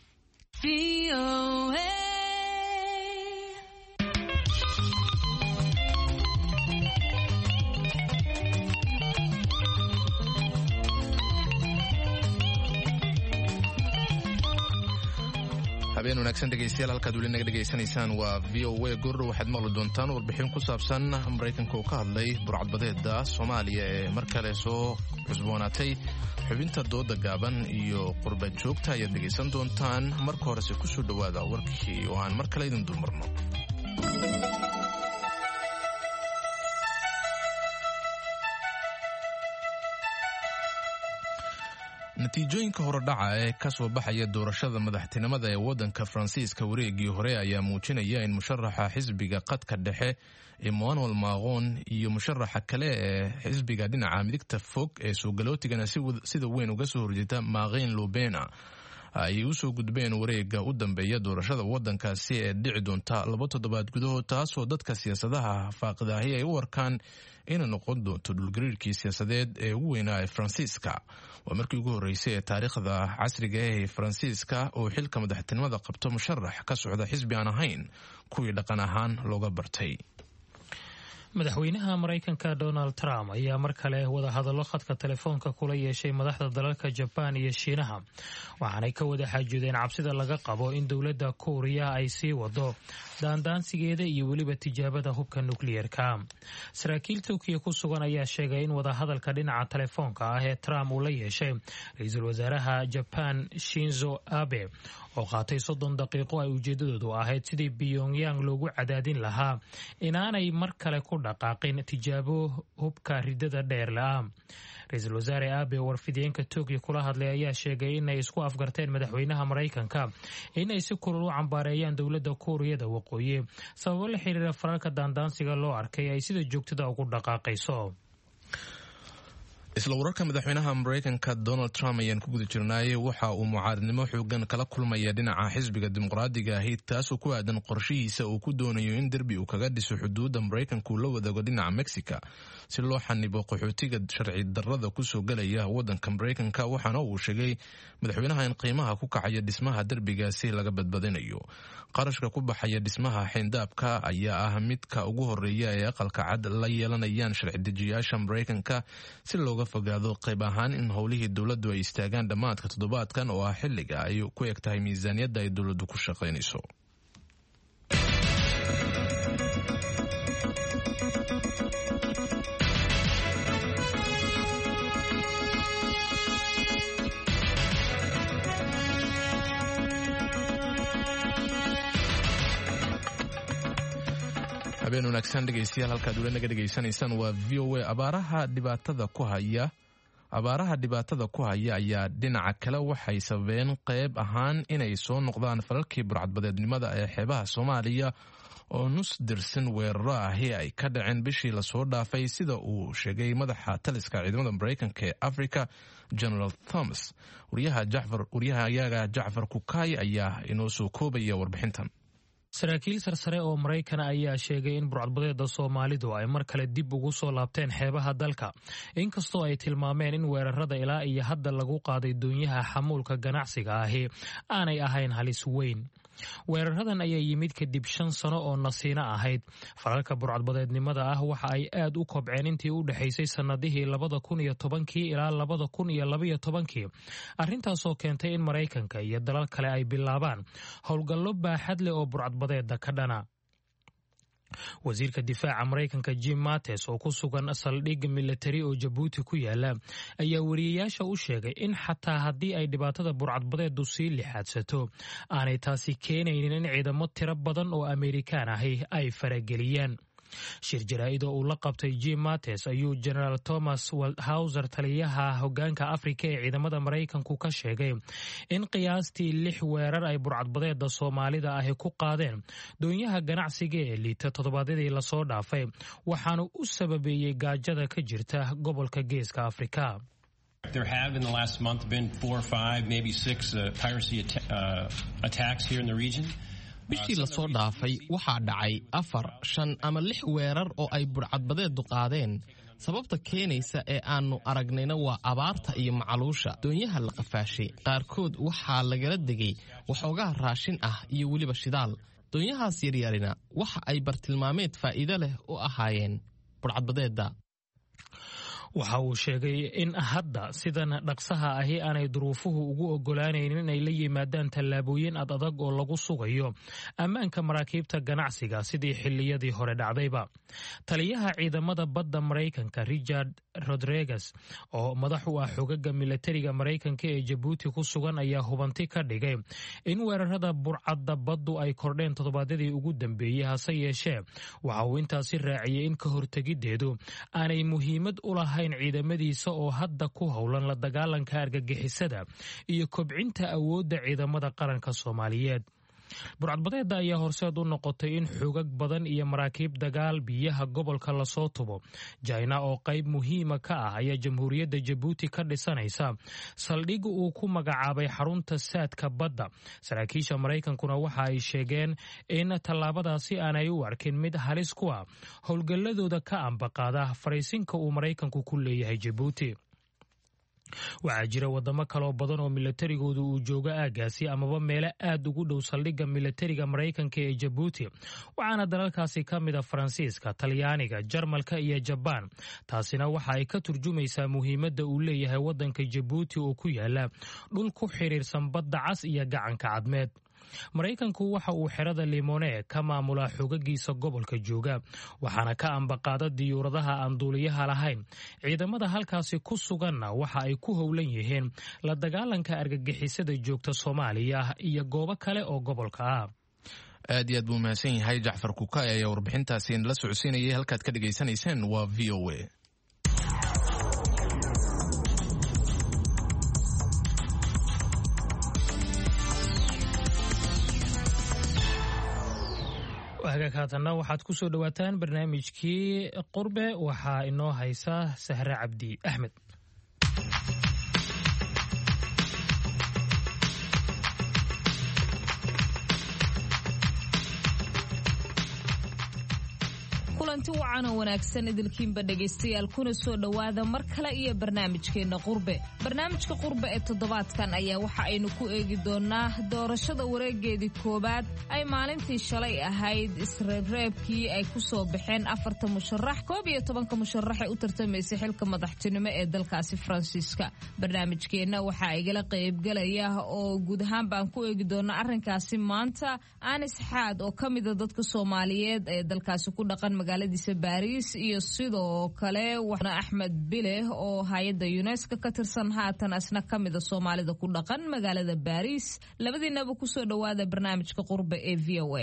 habeen wanaagsan dhegeystayaal, halkaad weli naga dhegaysanaysaan waa VOA. gurur waxaad maqli doontaan warbixin ku saabsan Maraykanka oo ka hadlay burcadbadeeda Soomaaliya ee mar kale soo cusboonaatay. xubinta dooda gaaban iyo qurbad joogta ayaad dhegaysan doontaan. marka horese ku soo dhowaada warkii oo aan mar kale idin dulmarno. natiijooyinka horodhaca ee ka soo baxaya doorashada madaxtinimada ee waddanka Faransiiska wareegii hore ayaa muujinaya in musharaxa xisbiga qadka dhexe Emmanuel Macron iyo musharaxa kale ee xisbiga dhinaca midigta fog ee soogalootigana sida weyn uga soo horjeeda Marine Le Pen ay u soo gudbeen wareega u dambeeya doorashada waddankaasi ee dhici doonta 2 toddobaad gudahood, taasoo dadka siyaasadaha faaqidahi ay u arkaan inay noqon doonto dhulgariirkii siyaasadeed ee ugu weynaa ee Faransiiska. waa markii ugu horreysay ee taariikhda casriga ee Faransiiska oo xilka madaxtinimada qabto musharax ka socda xisbi aan ahayn kuwii dhaqan ahaan looga bartay. madaxweynaha Maraykanka Donald Trump ayaa mar kale wada hadallo khadka telefoonka kula yeeshay madaxda dalalka Japan iyo Shiinaha, waxaanay ka wada xaajoodeen cabsida laga qabo in dowladda Kuuriya ay sii wado daandaansigeeda iyo weliba tijaabada hubka nukliyeerka. saraakiil Turkiya ku sugan ayaa sheegay in wada hadalka dhinaca telefoonka ah ee Trump uu la yeeshay ra'iisul wasaaraha Japan Shinzo Abe oo qaatay 30 daqiiqo ay ujeedadoodu ahayd sidii Pyongyang loogu cadaadin lahaa inaanay mar kale ku dhaqaaqin tijaabo hubka ridada dheer la-ah. ra-iisul wasaare Abe warfideenka Tokyo kula hadlay ayaa sheegay inay isku afgarteen madaxweynaha Mareykanka inay si kulul u cambaareeyaan dowladda Kuuriyada Waqooyi sababo la xiriira faralka daandaansiga loo arkay ay sida joogtada ugu dhaqaaqayso. isla wararka madaxweynaha Mareykanka Donald Trump ayaan ku guda jirnay waxa uu mucaaradnimo xoogan kala kulmaya dhinaca xisbiga dimuqraadiga ah taas oo ku aadan qorshihiisa uu ku doonayo in derbi uu kaga dhiso xuduudda Mareykanka la wadaago dhinaca Mexico si loo xanibo qaxootiga sharci darrada ku soo galaya wadanka Mareykanka waxaana uu sheegay madaxweynaha in qiimaha ku kacaya dhismaha derbigaasi laga badbadinayo. qarashka ku baxaya dhismaha xeyndaabka ayaa ah midka ugu horeeya ee aqalka cad la yeelanayaan sharci dejiyaasha Mareykanka si looga fogaado qayb ahaan in howlihii dowladdu ay istaagaan dhammaadka toddobaadkan oo ah xilliga ay ku eg tahay miisaaniyadda ay dowladdu ku shaqaynayso. habeen wanaagsan dhegeystayaal halkaad weli naga dhegeysanaysaan waa VOA. abaaraha dhibaatada ku haya ayaa dhinaca kale waxay sababeen qayb ahaan inay soo noqdaan falalkii burcadbadeednimada ee xeebaha Soomaaliya oo nus dirsan weeraro ahi ay ka dhaceen bishii lasoo dhaafay sida uu sheegay madaxa taliska ciidamada Mareykanka ee Africa General Thomas. waryahayaga Jacfar Kukaay ayaa inoo soo koobaya warbixintan. saraakiil sarsare oo Mareykan ayaa sheegay in burcadbadeeda Soomaalidu ay mar kale dib ugu soo laabteen xeebaha dalka inkastoo ay tilmaameen in weerarada ilaa iyo hadda lagu qaaday doonyaha xamuulka ganacsiga ahi aanay ahayn halis weyn. weeraradan ayaa yimid kadib 5 sano oo nasiino ahayd. falalka burcadbadeednimada ah waxa ay aad u kobceen intii u dhaxaysay sanadihii 2010 ilaa 2012 arrintaasoo keentay in Mareykanka iyo dalal kale ay bilaabaan howlgallo baaxad leh oo burcadbadeeda ka dhana. wasiirka difaaca Mareykanka Jim Mattis oo ku sugan saldhig military oo Djibouti ku yaala ayaa wariyayaasha u sheegay in xataa haddii ay dhibaatada burcadbadeedu sii lixaadsato aanay taasi keenaynin in ciidamo tiro badan oo Amerikaan ahi ay farageliyaan. shir jaraa'id oo uu la qabtay Jim Mattis ayuu General Thomas Waldhauser taliyaha hoggaanka Afrika ee ciidamada Mareykanku ka sheegay in qiyaastii 6 weerar ay burcadbadeeda Soomaalida ahi ku qaadeen doonyaha ganacsiga ee liita toddobaadyadii la soo dhaafay waxaana u sababeeyay gaajada ka jirta gobolka Geeska Afrika. There have in the last month been 4 or 5 maybe 6 piracy attacks here in the region. bishii la soo dhaafay waxaa dhacay 4, 5 ama 6 weerar oo ay burcadbadeedu qaadeen. sababta keenaysa ee aanu aragnayna waa abaarta iyo macaluusha. doonyaha la qafaashay qaarkood waxaa lagala degay waxoogaa raashin ah iyo weliba shidaal. doonyahaas yaryarina waxa ay bartilmaameed faa'iido leh u ahaayeen burcadbadeeda. waxa uu sheegay in hadda sidan dhaqsaha ahi aanay duruufuhu ugu ogolaanaynin inay la yimaadaan tallaabooyin adag oo lagu sugayo ammaanka maraakiibta ganacsiga sidii xilliyadii hore dhacdayba. taliyaha ciidamada badda Mareykanka Richard Rodriguez oo madax u ah xogaga militariga Mareykanka ee Djibouti ku sugan ayaa hubanti ka dhigay in weerarada burcadda baddu ay kordheen toddobaadyadii ugu dambeeyay. hase yeeshee waxa uu intaasi raaciyay in ka hortegideedu aanay muhiimad u lahayn ciidamadiisa oo hadda ku howlan la dagaalanka argagixisada iyo kobcinta awoodda ciidamada qaranka Soomaaliyeed. burcadbadeeda ayaa horseed u noqotay in xoogag badan iyo maraakiib dagaal biyaha gobolka lasoo tubo. China oo qayb muhiima ka ah ayaa jamhuuriyadda Djibouti ka dhisanaysa saldhig uu ku magacaabay xarunta saadka badda. saraakiisha Mareykankuna waxa ay sheegeen in tallaabadaasi aanay u arkin mid halis ku ah howlgalladooda ka ambaqaada fariisinka uu Mareykanku ku leeyahay Djibouti. waxaa jira wadamo kaloo badan oo milatarigoodu uu joogo aagaasi amaba meelo aad ugu dhow saldhigga milatariga Mareykanka ee Djibouti waxaana dalalkaasi ka mid ah Faransiiska, Talyaaniga, Jarmalka iyo Jabaan. taasina waxa ay ka turjumaysaa muhiimadda uu leeyahay wadanka Djibouti oo ku yaala dhul ku xiriirsan badda cas iyo gacanka cadmeed. Mareykanku waxa uu xerada Limone ka maamulaa xogagiisa gobolka jooga waxaana ka ambaqaada diyuuradaha aan duuliyaha lahayn. ciidamada halkaasi ku suganna waxa ay ku howlan yihiin la dagaalanka argagixisada joogta Soomaaliya iyo goobo kale oo gobolka ah. aad iyo aad buu mahadsan yahay jacfar kukay ayaa warbixintaasi la socodsiinayay. halkaad ka dhegaysanayseen waa v o a. hagaag haatanna waxaad ku soo dhowaataan barnaamijkii qurbe. waxaa inoo haysa Sahre Cabdi Axmed. kulanti wacan oo wanaagsan idilkiinba dhegaystayaal kuna soo dhowaada mar kale iyo barnaamijkeenna qurbe. barnaamijka qurbe ee toddobaadkan ayaa waxa aynu ku eegi doonaa doorashada wareegeedii koowaad ay maalintii shalay ahayd isreebreebkii ay ku soo baxeen 4 musharax 11 musharax ee u tartamaysay xilka madaxtinimo ee dalkaasi Faransiiska. barnaamijkeenna waxaa igala qaybgalaya oo guud ahaan baan ku eegi doonaa arrinkaasi maanta Anis Xaad oo ka mid ah dadka Soomaaliyeed ee dalkaasi ku dhaqan magaaladiisa Paris iyo sidoo kale waxna Axmed Bile oo hay'adda UNESCO ka tirsan haatan asna ka mid ah Soomaalida ku dhaqan magaalada Paris. labadiinaba ku soo dhawaada barnaamijka qurbe ee VOA.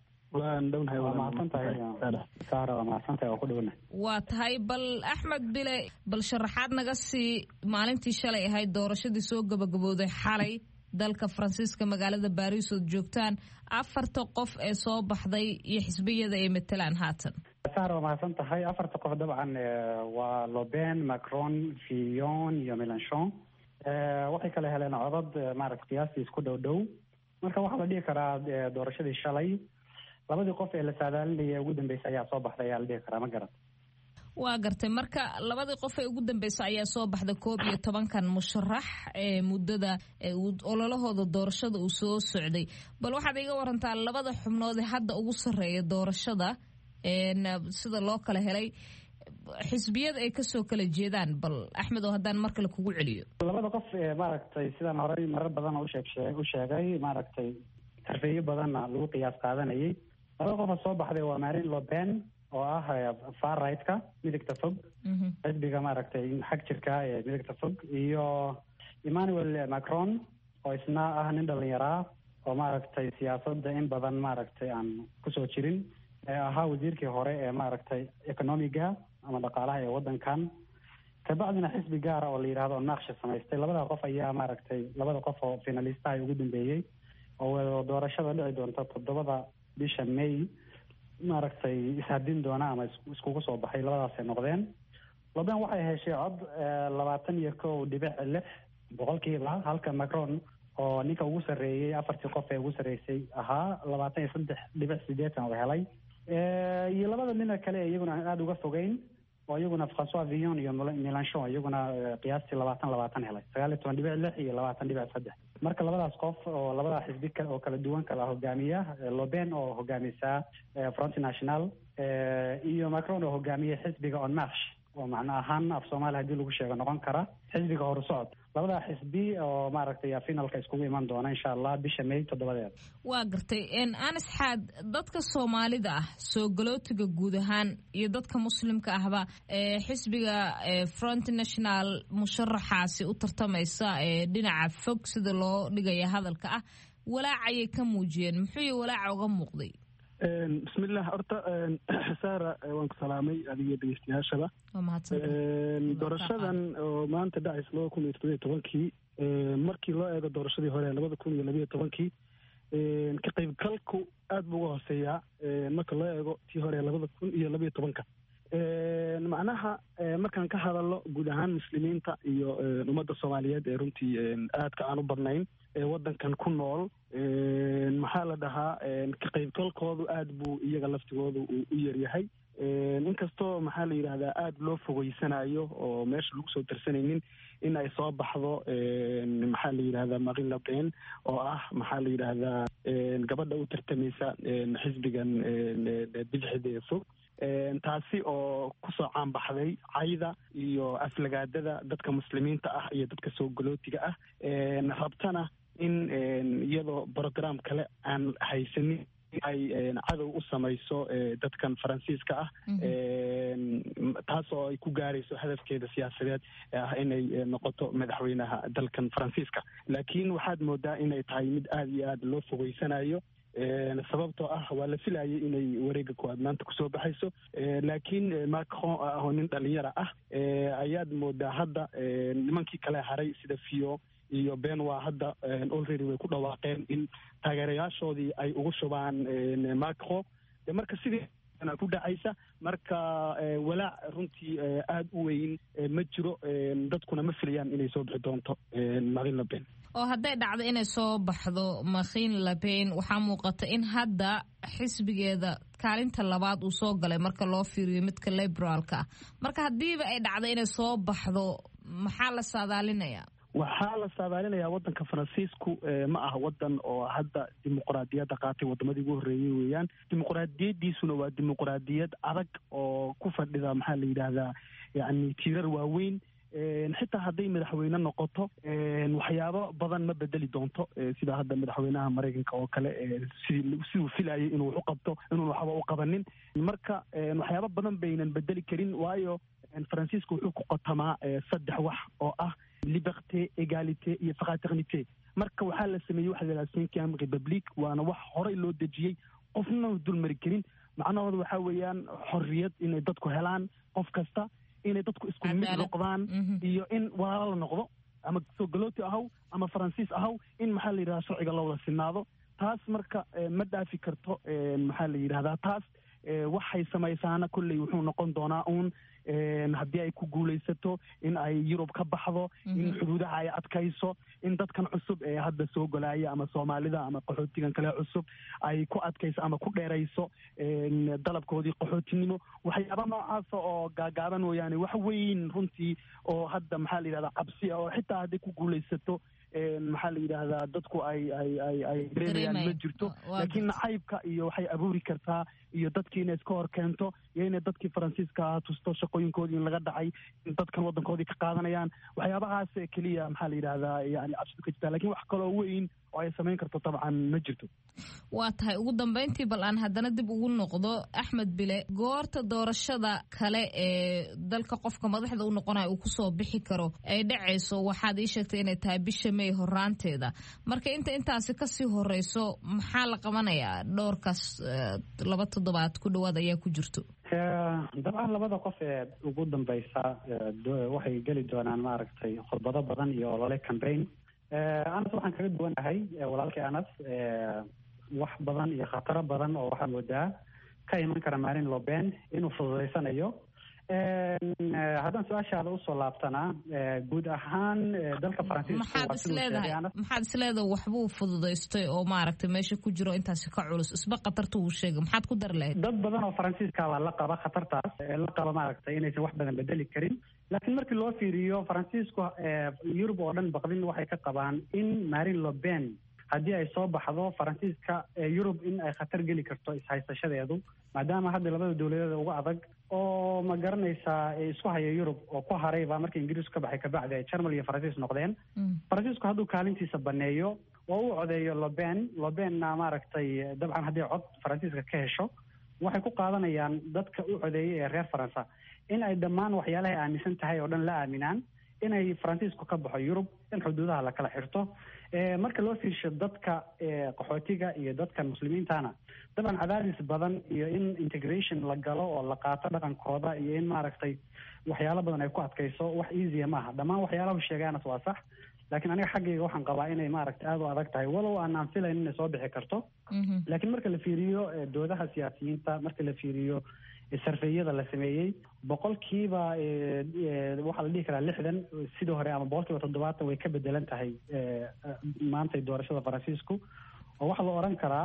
waa tahay bal Axmed Bile bal sharaxaad naga sii maalintii shalay ahayd doorashadii soo gabagabowday xalay dalka Faransiiska magaalada Paris oo joogtaan 4 qof ee soo baxday iyo xisbiyada ay matalaan haatan. saar waa mahadsan tahay. 4 qof dabcan waa Le Pen, Macron, Fillon iyo Mélenchon. waxay kala heleen codad maaragtay qiyaastii isku dhow marka waxaa la dhihi karaa doorashadii shalay labadii qof ee la saadaalinayay ugu dambeysay ayaa soo baxday ayaa la dhihi karaa. ma garan waa gartay marka labadii qof ee ugu dambeysay ayaa soo baxday 11 musharax ee muddada ololahooda doorashada uu soo socday. bal waxaad iga warantaa labada xubnood ee hadda ugu sarreeya doorashada sida loo kala helay xisbiyada ay kasoo kala jeedaan. bal Axmed oo haddaan mar kale kugu celiyo labada qof maaragtay sidaan horey marar badan u sheegay maaragtay tarfeeyo badanna lagu qiyaas qaadanayay. labada qof soo baxday waa Marine Le Pen oo ah far right-ka midigta fog xisbiga maaragtay xag jirka ee midigta fog iyo Emmanuel Macron oo isna ah nin dhalinyaro oo maaragtay siyaasadda in badan maaragtay aan kusoo jirin ahaa wasiirkii hore ee maaragtay economiga ama dhaqaalaha ee wadankan kabacdina xisbi gaara oo la yidhaahdo naqshi samaystay. labada qof ayaa maaragtay labada qof oo finalistaha ugu dambeeyey oo doorashada dhici doonta 7 bisha May maaragtay ishadin doona ama iskugu soo baxay. labadaasay noqdeen. Le Pen waxay heshay cod 21.6% halka Macron oo ninka ugu sarreeyay 4 qof ee ugu sarreysay ahaa 23.8% oo helay. iyo labada nin kale iyaguna aad uga fogeyn oo iyaguna François Fillon iyo Mélenchon iyaguna qiyaastii 20 helay 19.6 iyo 20.3. marka labadaas qof oo labada xisbi oo kala duwan kala hogaamiya Le Pen oo hogaamisa Front National iyo Macron oo hogaamiya xisbiga En Marche oo macna ahaan af Soomaali hadii lagu sheego noqon kara xisbiga Horsocod. labada xisbi oo maaragtay finalka iskugu iman doona insha Allah bisha May 7. waa gartay Anis Xaad dadka Soomaalida ah soo galootiga guud ahaan iyo dadka muslimka ahba xisbiga Front National musharaxaasi u tartamaysa dhinaca fog sida loo dhigaya hadalka ah walaacay ka muujiyeen muxuu walaac uga muuqday. bismillah horta saara waan ku salaamay adiga dhegeystayaashaba. doorashadan oo maanta dhacaysa 2017 markii loo eego doorashadii hore 2012 ka qaybgalku aad buu uga hooseeyaa marka loo eego tii hore 2012. macnaha markaan ka hadalno guud ahaan muslimiinta iyo ummadda Soomaaliyeed ee runtii aadka aan u badnayn ee wadankan ku nool maxaa la dhahaa ka qaybgalkoodu aad buu iyaga laftigoodu u yaryahay. inkastoo maxaa la yidhaahdaa aad loo fogeysanayo oo meesha lagu soo darsanaynin in ay soo baxdo maxaa la yidhahdaa Marine Le Pen oo ah maxaa la yidhaahdaa gabadha u tartamaysa xisbigan bidixda fog. taasi oo kusoo caanbaxday cayda iyo aflagaadada dadka muslimiinta ah iyo dadka soo galootiga ah rabtana in iyadoo program kale aan haysanin ay cadow u samayso dadkan Faransiiska ah taas oo ay ku gaarayso hadafkeeda siyaasadeed ah inay noqoto madaxweynaha dalkan Faransiiska. laakiin waxaad moodaa inay tahay mid aad iyo aad loo fogeysanayo sababtoo ah waa la filayay inay wareega koowaad maanta kusoo baxayso laakiin macron oo nin dhalinyara ah ayaad moodaa hadda nimankii kale haray sida fio iyo benwa hadda already way ku dhawaaqeen in taageerayaashoodii ay ugu shubaan macron marka sidii ku dhacaysa marka walaac runtii aada u weyn ma jiro dadkuna ma filayaan inay soo bixi doonto Marine Le Pen oo hadday dhacdo inay soo baxdo Marine Le Pen waxaa muuqata in hadda xisbigeeda kaalinta labaad uu soo galay marka loo fiiriyo midka liberaalka ah marka haddiiba ay dhacdo inay soo baxdo maxaa la saadaalinayaa waxaa la saadaalinayaa waddanka faransiisku ma aha waddan oo hadda dimuqraadiyadda qaatay waddamadii ugu horreeyey weeyaan dimuqraadiyaddiisuna waa dimuqraadiyad adag oo ku fadhida maxaa la yidhaahdaa yacni tiirar waaweyn xitaa hadday madaxweyne noqoto waxyaabo badan ma bedeli doonto sida hadda madaxweynaha maraykanka oo kale siduu filayay inuu wax u qabto inuun waxba u qabanin marka waxyaabo badan baynan bedeli karin waayo faransiisku wuxuu ku qotamaa 3 wax oo ah liberté égalité iyo fraternité marka waxaa la sameeyey waxa la yidhaha cinquième république waana wax horey loo dejiyey qofna u dulmari karin macnahooda waxaa weeyaan xorriyad inay dadku helaan qof kasta inay dadku isku mid noqdaan iyo in walaalo la noqdo ama soo galooti ahaw ama faransiis ahaw in maxaa la yidhahdaa sharciga loo wada sinaado taas marka ma dhaafi karto maxaa la yidhahdaa taas waxay samaysaana kolley wuxuu noqon doonaa uun haddii ay ku guulaysato in ay yurub ka baxdo in xuduudaha ay adkayso in dadkan cusub ee hadda soo golaaya ama soomaalida ama qaxootigan kale cusub ay ku adkayso ama ku dheerayso dalabkoodii qaxootinimo waxyaaba noocaasa oo gaagaaban mooyaane wax weyn runtii oo hadda maxaa la yidhahdaa cabsi oo xitaa hadday ku guulaysato maxaa la yidhaahdaa dadku ay dareemayaan ma jirto laakiin nacaybka iyo waxay abuuri kartaa iyo dadkii inay iska hor keento iyo inay dadkii faransiiska tusto shaqooyinkoodii in laga dhacay in dadkan waddankoodii ka qaadanayaan waxyaabahaas keliya maxaa la yidhaahdaa yani cabsidu ka jirtaa lakiin wax kaloo weyn oo ay samayn karto dabcan ma jirto waa tahay ugu dambayntii bal aan haddana dib ugu noqdo Axmed Bile goorta doorashada kale ee dalka qofka madaxda u noqonaya uu kusoo bixi karo ay dhacayso waxaad ii sheegtay inay tahay bisha May horaanteeda marka intaasi kasii horeyso maxaa la qabanayaa dhowrkaas 2 toddobaad ku dhawaad ayaa ku jirto dabcan labada qof ee ugu dambaysa waxay geli doonaan maaragtay khudbado badan iyo olole campaign anas waxaan kaga duwanahay walaalkii anas wax badan iyo khataro badan oo waxaa moodaa ka iman kara Marine Le Pen inuu fududaysanayo haddaan su-aashaada usoo laabtanaa guud ahaan dalka faransiiska maxaad isleedahay waxbuu fududaystay oo maaragtay meesha ku jiro intaasi ka culus isba khatarta uu sheegay maxaad ku dar lahayd dad badan oo faransiiska baa la qaba khatartaas la qaba maaragtay inaysan wax badan bedeli karin laakiin markii loo fiiriyo faransiisku yurub oo dhan baqdin waxay ka qabaan in Marine Le Pen haddii ay soo baxdo faransiiska yurub in ay khatar geli karto ishaysashadeedu maadaama hadda labada dowladeeda uga adag oo ma garanaysaa isku haya yurub oo ku haray baa markii ingiriisku ka baxay kabacdi ay Germany iyo faransiis noqdeen faransiisku hadduu kaalintiisa baneeyo oo uu codeeyo Le Penna maaragtay dabcan haddii cod faransiiska ka hesho waxay ku qaadanayaan dadka u codeeyay ee reer faransa in ay dhammaan waxyaalahay aaminsan tahay oo dhan la aaminaan inay faransiisku ka baxo yurub in xuduudaha la kala xirto marka loo fiirsho dadka qaxootiga iyo dadkan muslimiintana dabcan cadaadis badan iyo in integration la galo oo la qaato dhaqankooda iyo in maaragtay waxyaalo badan ay ku adkayso wax easy maaha dhammaan waxyaalaha sheegaanas waa sax laakiin aniga xaggayga waxaan qabaa inay maaragtay aada u adag tahay walow aanaan filayn inay soo bixi karto laakiin marka la fiiriyo doodaha siyaasiyiinta marka la fiiriyo sarfeeyada la sameeyey boqolkiiba waxaa la dhihi karaa 60 sidii hore ama boqolkiiba 70 way ka bedelan tahay maantay doorashada faransiisku oo waxaa la oran karaa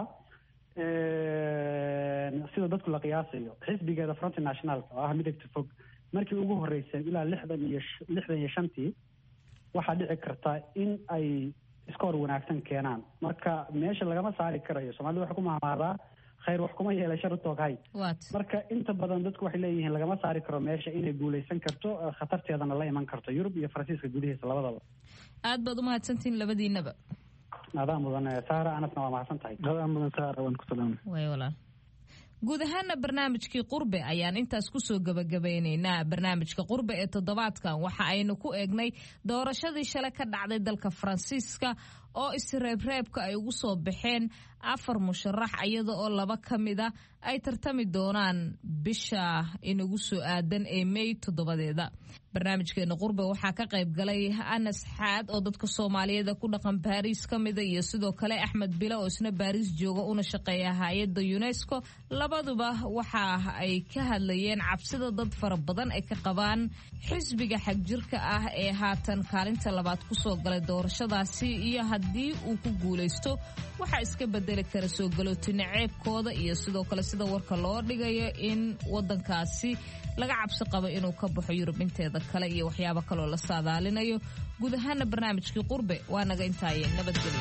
sida dadku la qiyaasayo xisbigeeda Front National oo ah midagta fog markii ugu horeysay ilaa 65 waxaa dhici karta in ay iskoor wanaagsan keenaan marka meesha lagama saari karayo Soomaalidu waxay ku mahmaadaa khayr wax kuma yeelay shar tooghay marka inta badan dadku waxay leeyihiin lagama saari karo meesha inay guuleysan karto khatarteedana la iman karto Yurub iyo Faransiiska gudihiisa labadaba aad baad u mahadsantiin labadiinaba adaa mudan Saara anasna waa mahadsantahay adaa mudan Saara waan ku salaamay way walaal guud ahaana barnaamijkii qurbe ayaan intaas kusoo gabagabeynaynaa barnaamijka qurbe ee toddobaadkan waxa aynu ku eegnay doorashadii shalay ka dhacday dalka Faransiiska oo isreebreebka ay ugu soo baxeen 4 musharax iyada oo 2 ka mid ah ay tartami doonaan bisha inagu soo aadan ee May 7. barnaamijkeena qurbe waxaa ka qayb galay Anas Xaad oo dadka Soomaaliyeed ku dhaqan Paris ka mid ah iyo sidoo kale Axmed Bilo oo isna Paris jooga una shaqeeya hay'adda UNESCO. labaduba waxa ay ka hadlayeen cabsida dad fara badan ay ka qabaan xisbiga xagjirka ah ee haatan kaalinta labaad ku soo galay doorashadaasi iyo haddii uu ku guuleysto waxa iska bedeli kara soo galootina ceebkooda iyo sidoo kale sida warka loo dhigayo in wadankaasi laga cabsi qabo inuu ka baxo Yurub inteeda kale iyo waxyaabo kale oo la saadaalinayo. guud ahaan barnaamijkii qurbe waa naga intaayeen. nabadgelyo.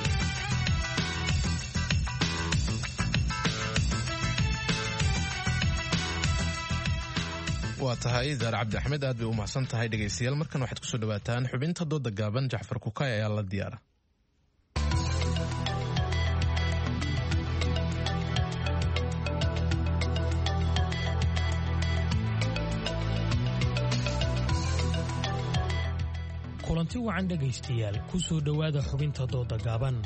waa tahay Zaar Cabdi Axmed aad bay u mahadsan tahay dhegaystayaal. markan waxaad ku soo dhawaataan xubinta dooda gaaban. Jacfar Kukay ayaa la diyaara. kulanti wacan dhegaystayaal ku soo dhowaada xubinta dooda gaaban.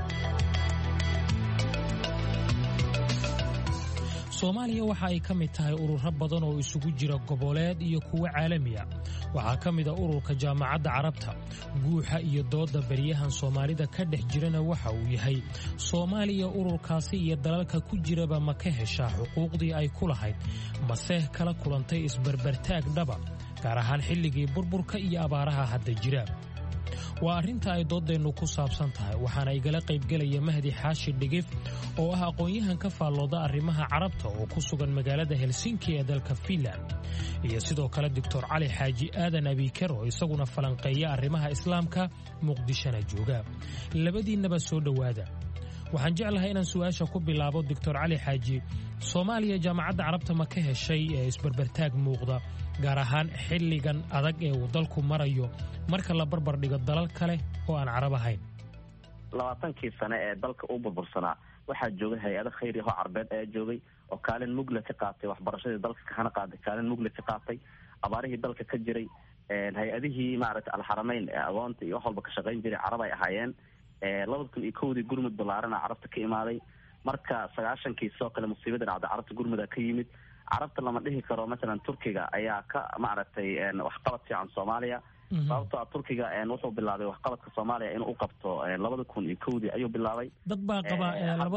Soomaaliya waxa ay ka mid tahay ururo badan oo isugu jira goboleed iyo kuwa caalami ah. waxaa ka mid ah ururka Jaamacadda Carabta. guuxa iyo dooda bariyahan Soomaalida ka dhex jirana waxa uu yahay Soomaaliya ururkaasi iyo dalalka ku jiraba ma ka heshaa xuquuqdii ay ku lahayd mase kala kulantay isbarbartaag dhaba gaar ahaan xilligii burburka iyo abaaraha hadda jira. waa arrinta ay doodeennu ku saabsan tahay waxaana igala qaybgelaya Mahdi Xaashi Dhigif oo ah aqoon-yahan ka faallooda arrimaha carabta oo ku sugan magaalada Helsinki ee dalka Finland iyo sidoo kale Dr. Cali Xaaji Aadan Abiikar oo isaguna falanqeeya arrimaha islaamka Muqdishona jooga. labadiinaba soo dhowaada. waxaan jeclahay inaan su'aasha ku bilaabo Dr. Cali Xaaji. Soomaaliya Jaamacadda Carabta ma ka heshay isbarbartaag muuqda gaar ahaan xilligan adag ee uu dalku marayo marka la barbar dhigo dalal kale oo aan carab ahayn? 20 sano ee dalka uu burbursanaa waxaa joogay hay'ado khayri ah oo carbeed ayaa joogay oo kaalin mugle ka qaatay waxbarashadii dalka kana qaaday kaalin mugle ka qaatay abaarihii dalka ka jiray hay'adihii maaragtay alxarameyn ee agoonta iyo wax walba ka shaqayn jiray carab ay ahaayeen 2001 gurmud ballaaran carabta ka imaaday marka 90kii soo kale musiibada dhacday carabta gurmuda ka yimid carabta lama dhihi karo mesela Turkiga ayaa ka maaragtay wax qabad fiican Soomaaliya sababtoo ah Turkiga wuxuu bilaabay wax qabadka Soomaaliya inuu u qabto 2001 ayuu bilaabay dad baa qaba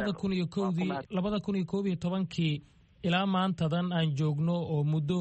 2011kii ilaa maantadan aan joogno oo muddo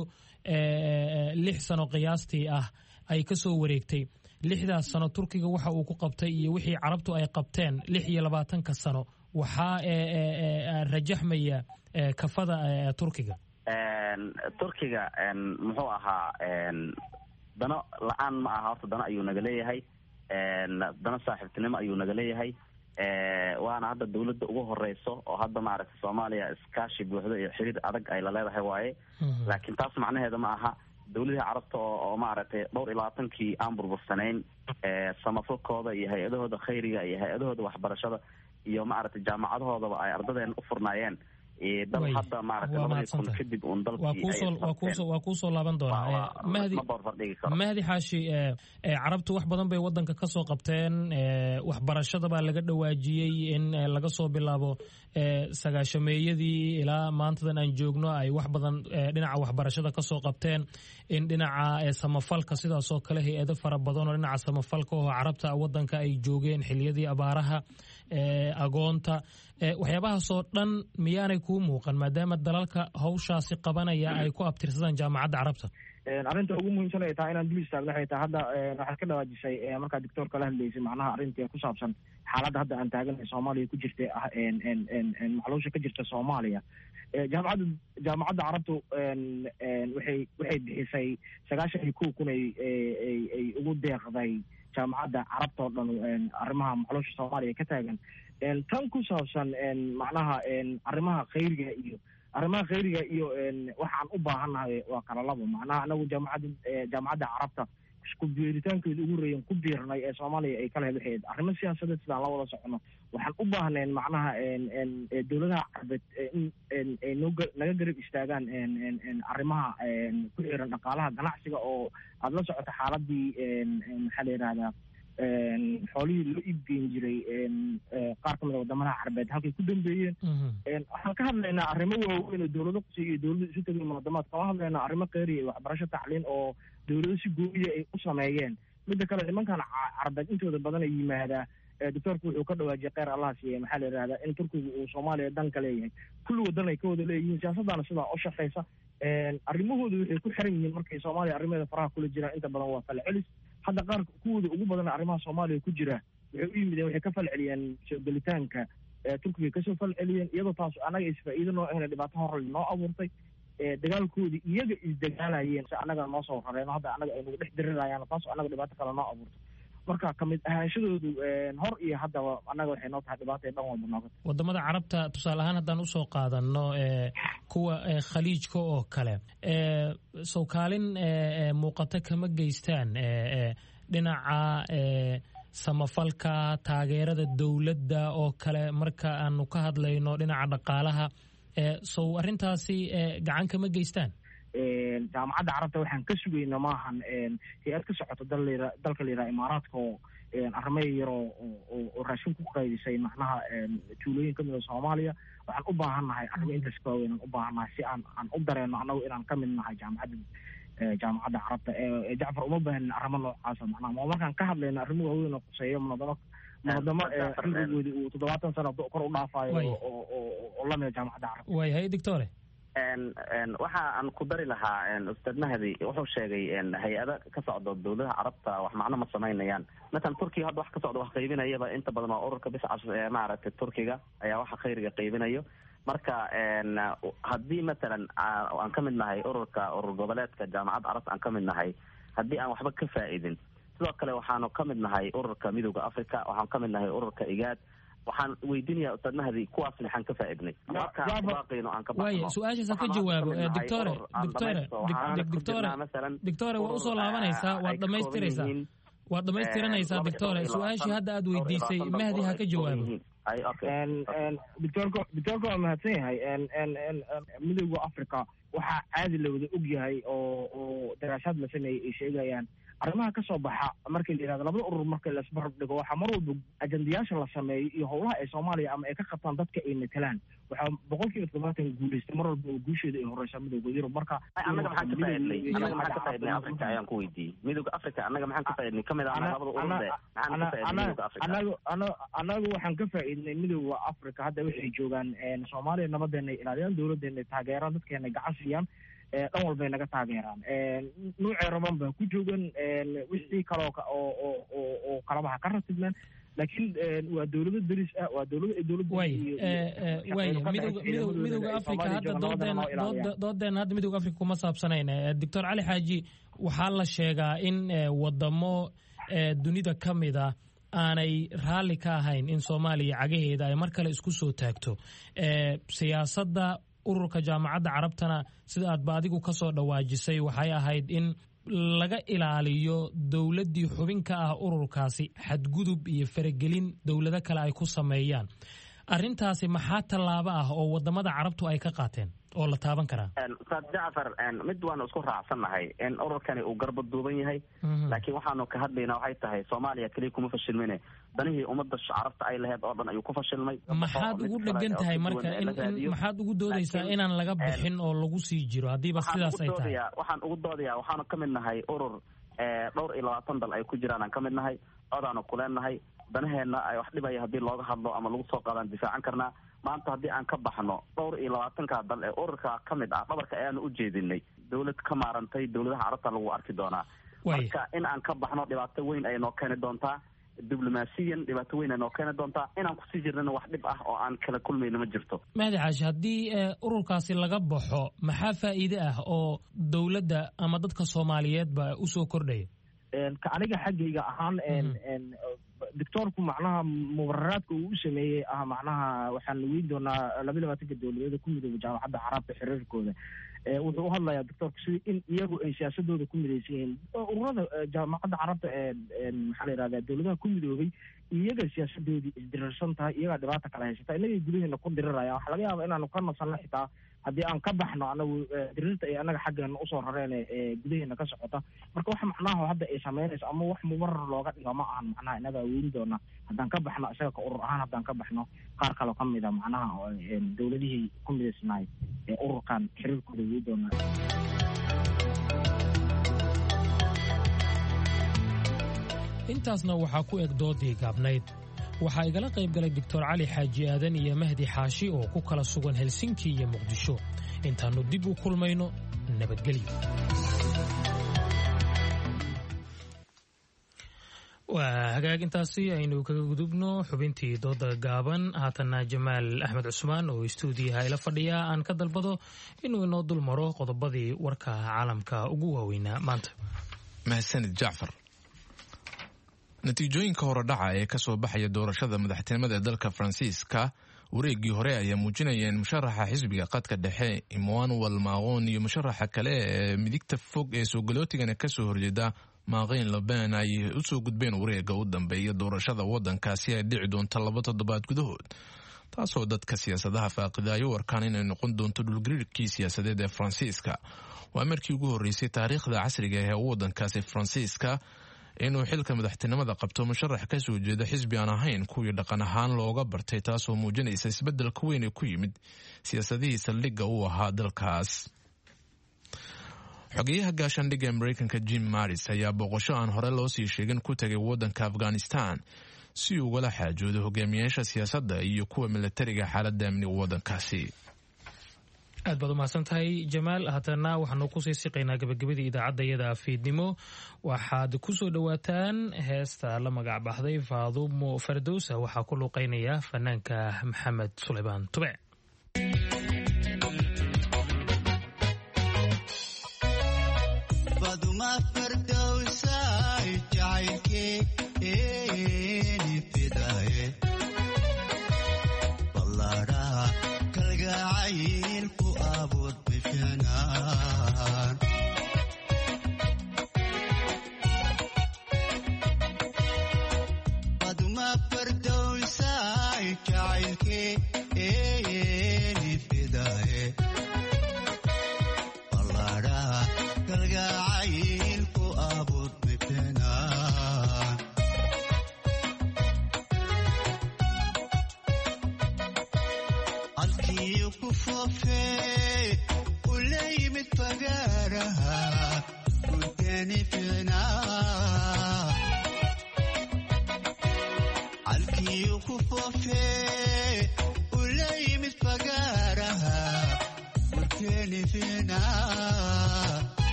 6 sano qiyaastii ah ay ka soo wareegtay 6daas sano Turkiga waxa uu ku qabtay iyo wixii carabtu ay qabteen 26 sano waxaa rajaxmaya kafada Turkiga. Turkiga muxuu ahaa dano la'aan ma aha horta dano ayuu naga leeyahay dano saaxiibtinimo ayuu naga leeyahay waana hadda dawladda ugu horeyso oo hadda maaragtay Soomaaliya iskaashi buuxda iyo xiriir adag ay la leedahay waaye laakiin taas macnaheedu ma aha dawladda carabta oo maaragtay 22kii aan burbursanayn samafalkooda iyo hay'adahooda khayriga iyo hay'adahooda waxbarashada iyo maaragtay jaamacadahoodaba ay ardadeen u furnaayeen dal hadda maaragtay 2000 kadib uun dalkii waa ku soo laaban doonaa. Mahdi Xaashi, carabtu wax badan bay wadanka ka soo qabteen waxbarashada baa laga dhawaajiyey in laga soo bilaabo 90meeyadii ilaa maantadan aan joogno ay wax badan dhinaca waxbarashada ka soo qabteen in dhinaca samafalka sidaas oo kale hay'ado fara badan oo dhinaca samafalka oo carabta wadanka ay joogeen xilliyadii abaaraha agoonta waxyaabahaasoo dhan miyaanay kuu muuqan maadaama dalalka hawshaasi qabanaya ay ku abtirsadaan Jaamacadda Carabta? arrinta ugu muhiimsan ay tahay inaan dul istaagno waxay tahay hadda waxaad ka dhawaajisay markaa doctorka la hadlaysay macnaha arrintii ku saabsan xaaladda hadda aan taaganahay Soomaaliya ku jirtay macluusha ka jirta Soomaaliya. jaamacadda Carabtu waxay bixisay 91,000 ay ugu deeqday jaamacadda Carabta oo dhan arrimaha macluusha Soomaaliya ka taagan tan ku saabsan macnaha arrimaha khayriga iyo waxaan u baahannahay waa kala labo macnaha anagu jaamacadda Carabta ku biiritaankeedu ugu reeyeen ku biirnay ee Soomaaliya ay kala helayeen arrimo siyaasadeed sidaan la wada socono waxaan u baahneen macnaha dawladaha carbeed in naga garab istaagaan arrimaha ku xiran dhaqaalaha ganacsiga oo aad la socoto xaaladii maxaa la yiraahdaa xoolihii loo iibgeyn jiray qaar kamid a wadamadaha carabeed halkay ku dambeeyeen waxaan ka hadlaynaa arrimo waaweyn oo dowlado qusiya iyo dowlado isu tegay munaadamaad kama hadlaynaa arrimo kheyriya iyo waxbarasho tacliin oo dowlado si gooyiya ay u sameeyeen midda kale nimankan carabeed intooda badan ay yimaadaa doctoorku wuxuu ka dhawaajiyay kheyr allah siiye maxaa la yidhahdaa in turkiga uu soomaaliya danka leeyahay kulli wadan ay ka wada leeyihiin siyaasaddaana sidaa u shaqeysa arrimahooda waxay ku xiran yihiin markay soomaaliya arrimaheeda faraha kula jiraan inta badan waa falcelis hadda qaar kuwooda ugu badan arrimaha soomaaliya ku jira waxay u yimideen waxay ka falceliyeen soo gelitaanka turkiga kasoo falceliyeen iyadoo taas annaga isfaa'iido noo ahna dhibaato hor noo abuurtay dagaalkoodii iyaga isdagaalayeen si annaga noo soo rareeno hadda annaga ay nagu dhex dirirayaan taas annaga dhibaato kale noo abuurtay marka kamid ahaanshadoodu hor iyo haddaba annaga waxay noo tahay dhibaata dhan walba nooga wadamada carabta tusaale ahaan haddaan usoo qaadano kuwa khaliijka oo kale sowkaalin muuqato kama geystaan dhinaca samafalka taageerada dowladda oo kale marka aanu ka hadlayno dhinaca dhaqaalaha sow arrintaasi gacan kama geystaan jaamacadda carabta waxaan ka sugayna maahan hay-ad ka socoto dalka la yidhaha imaaraadka oo arrimaya yar oo raashin ku qaydisay macnaha tuulooyin kamid a soomaaliya waxaan u baahannahay arrimo intaas ka waaweyn aan u baahannahay si aan u dareeno annagu inaan ka mid nahay jaamacadda carabta jacfar uma baahanin arrimo noocaasa macnaha ma markaan ka hadlayna arrimo waaweyn oo quseeyo munadamo cimrigoodii uu 70 sano kor u dhaafayo oo lamida jaamacadda carabta waayahay doctore waxa aan ku dari lahaa ustaad mahdi wuxuu sheegay hay-ada ka socdo dowladaha carabta wax macno ma samaynayaan masalan turkiga hadda wax ka socdo wax qaybinayaba inta badan waa ururka biscas maaragtay turkiga ayaa waxa khayriga qaybinayo marka haddii masalan aan ka mid nahay urur goboleedka jaamacadda carabta aan ka mid nahay haddii aan waxba ka faa'idin sidoo kale waxaanu ka mid nahay ururka midowda africa waxaan ka mid nahay ururka igaad waxaan weydiinayaa ustaad mahdi kuwaas maxaan ka faaidnay waaya su-aashaas ka jawaabo doctore waa usoo laabanaysaa waad dhamaystiranaysaa doctore su-aashii hadda aad weydiisay mahdi ha ka jawaabo doctoorka waa mahadsan yahay midowda africa waxaa caadi la wada og yahay oo daraasaad la sameeyey ay sheegayaan arrimaha ka soo baxa markii la yidhahdo labada urur marka la isbarab dhigo waxaa mar walba ajandayaasha la sameeyo iyo howlaha ay soomaaliya ama ay ka qabtaan dadka ay matalaan waxaa 70% guulaystay mar walba oo guusheeda ay horeysaa midowda yurub marka annaga maxaan ka faaidnay africa ayaan ku weydiiyey midowda africa annaga maxaan ka faaidnay kamid ah labada ururde maxaan ka faaidnay midowda africa annaga waxaan ka faaidnay midowda africa hadda waxay joogaan soomaaliya nabadeena ay ilaaliyaan dowladeena ay taageeraan dadkeena gacan siiyaan dhan walbay naga taageeraan nuucay raban baa ku joogan wixii kaloo oo kalabaha ka ratibnaan laakiin waa dowlado deris ah waa midowda africa hadda doodeena hadda midowda africa kuma saabsanayna doctor cali xaaji waxaa la sheegaa in wadamo dunida ka mid a aanay raalli ka ahayn in soomaaliya cagaheeda ay mar kale isku soo taagto siyaasadda ururka jaamacadda carabtana sida aadba adigu ka soo dhawaajisay waxay ahayd in laga ilaaliyo dowladdii xubin ka ah ururkaasi xadgudub iyo faragelin dowlado kale ay ku sameeyaan arrintaasi maxaa tallaabo ah oo wadamada carabtu ay ka qaateen oo la taaban karaa ustaad jacfar mid waanu isku raacsannahay in ururkani uu garba duuban yahay laakiin waxaanu ka hadlaynaa waxay tahay soomaaliya keliya kuma fashilmine danihii ummadda carabta ay laheyd oo dhan ayuu ku fashilmay maxaad ugu dhegan tahay marka maxaad ugu doodaysaa inaan laga bixin oo lagu sii jiro haddiiba sidaas ay tahay waxaan ugu doodayaa waxaanu ka mid nahay urur dhowr iyo 20 dal ay ku jiraan aan ka mid nahay codaanu kuleennahay danaheenna ay wax dhibaya haddii looga hadlo ama lagu soo qaadaan difaacan karnaa maanta haddii aan ka baxno dhowr iyo 20 dal ee ururka ka mid ah dhabarka ayaanu u jeedinay dowlad ka maarantay dowladaha carabta lagu arki doonaa marka in aan ka baxno dhibaato weyn ay noo keeni doontaa diblomaasiyan dhibaato weyn ay noo keeni doontaa inaan kusii jirnana wax dhib ah oo aan kala kulmayno ma jirto mahdi caashi haddii ururkaasi laga baxo maxaa faa'iide ah oo dowladda ama dadka soomaaliyeedba usoo kordhaya aniga xaggayga ahaan doctoorku macnaha mubararaadka uu u sameeyey ah macnaha waxaan weyn doonaa 22 dowladeeda ku midooba jaamacadda carabta xiriirkooda wuxuu u hadlayaa doctoorka sidii in iyagu ay siyaasadooda ku midaysan yihiin ururada jaamacadda carabta maxaa la yidhahdaa dowladaha ku midoobay iyaga siyaasadoodii isdirirsan tahay iyagaa dhibaata kala haysata inagay gudaheena ku diriraya waxaa laga yaaba inaanu ka nasanno xitaa haddii aan ka baxno anagu diriirta ay anaga xaggeena usoo rareen gudaheena ka socota marka wax macnaha hadda ay samaynayso ama wax mubarar looga dhigo ma ahan macnaha inaga awoodi doona haddaan ka baxno isaga ka urur ahaan haddaan ka baxno qaar kaloo ka mida macnaha dowladihii ku midaysnaay ururkan xiriirkooda awoodi doonaa. intaasna waxaa ku eg doodii gaabnayd waxaa igala qayb galay doctor cali xaaji aadan iyo mahdi xaashi oo ku kala sugan helsinki iyo muqdisho. intaannu dib u kulmayno nabadgelyo. waa hagaag intaasi aynu kaga gudubno xubintii dooda gaaban haatanna jamaal axmed cusmaan oo istuudiyaha ila fadhiya aan ka dalbado inuu inoo dul maro qodobadii warka caalamka ugu waaweynaa maanta. mahadsanid jacfar. natiijooyinka horedhaca ee ka soo baxaya doorashada madaxtinimada ee dalka faransiiska wareegii hore ayaa muujinaya in musharaxa xisbiga qadka dhexe emmanuel macron iyo musharaxa kale ee midigta fog ee soogolootigana kasoo horjeeda Marine Le Pen ay u soo gudbeen wareega u dambeeya doorashada waddankaasi ay dhici doonto 2 toddobaad gudahood, taasoo dadka siyaasadaha faaqidayo warkaan inay noqon doonto dhulgariirkii siyaasadeed ee faransiiska. waa markii ugu horreysay taariikhda casriga ee waddankaasi faransiiska inuu xilka madaxtinimada qabto musharax ka soo jeeda xisbi aan ahayn kuwii dhaqan ahaan looga bartay, taasoo muujinaysa isbeddelka weyn ee ku yimid siyaasadihii saldhigga u ahaa dalkaas. xogeyaha gaashaandhigga ee Mareykanka Jim Mattis ayaa booqasho aan hore loo sii sheegin ku tagay waddanka Afghanistan si uu ugala xaajoodo hogaamiyaasha siyaasadda iyo kuwa militariga xaaladda amniga waddankaasi. aad baad u mahadsantahay jamaal. haatana waxaanu kusii siqaynaa gabagabadii idaacadayada fiidnimo. waxaad ku soo dhowaataan heesta la magac baxday faadumo fardowsa, waxaa ku luuqeynaya fanaanka maxamed suleymaan tube.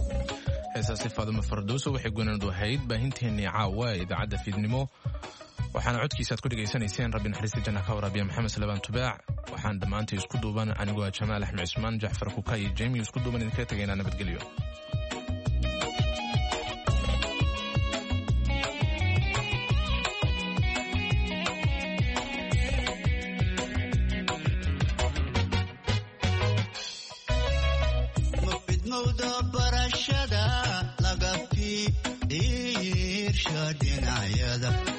heesaasi faadumo fardowsa waxay gunaanadu ahayd baahinteennii caawa ee idaacadda fiidnimo waxaana codkiisa aad ku dhegaysanayseen rabbi naxariista janna ka waraabiya maxamed salebaan tubaac waxaan dhammaantii isku duuban anigoo jamaal axmed cismaan jacfar kuka iyo jemi isku duuban idinkaga tegaynaa nabadgelyo barashada laga fiirsha dhinacyada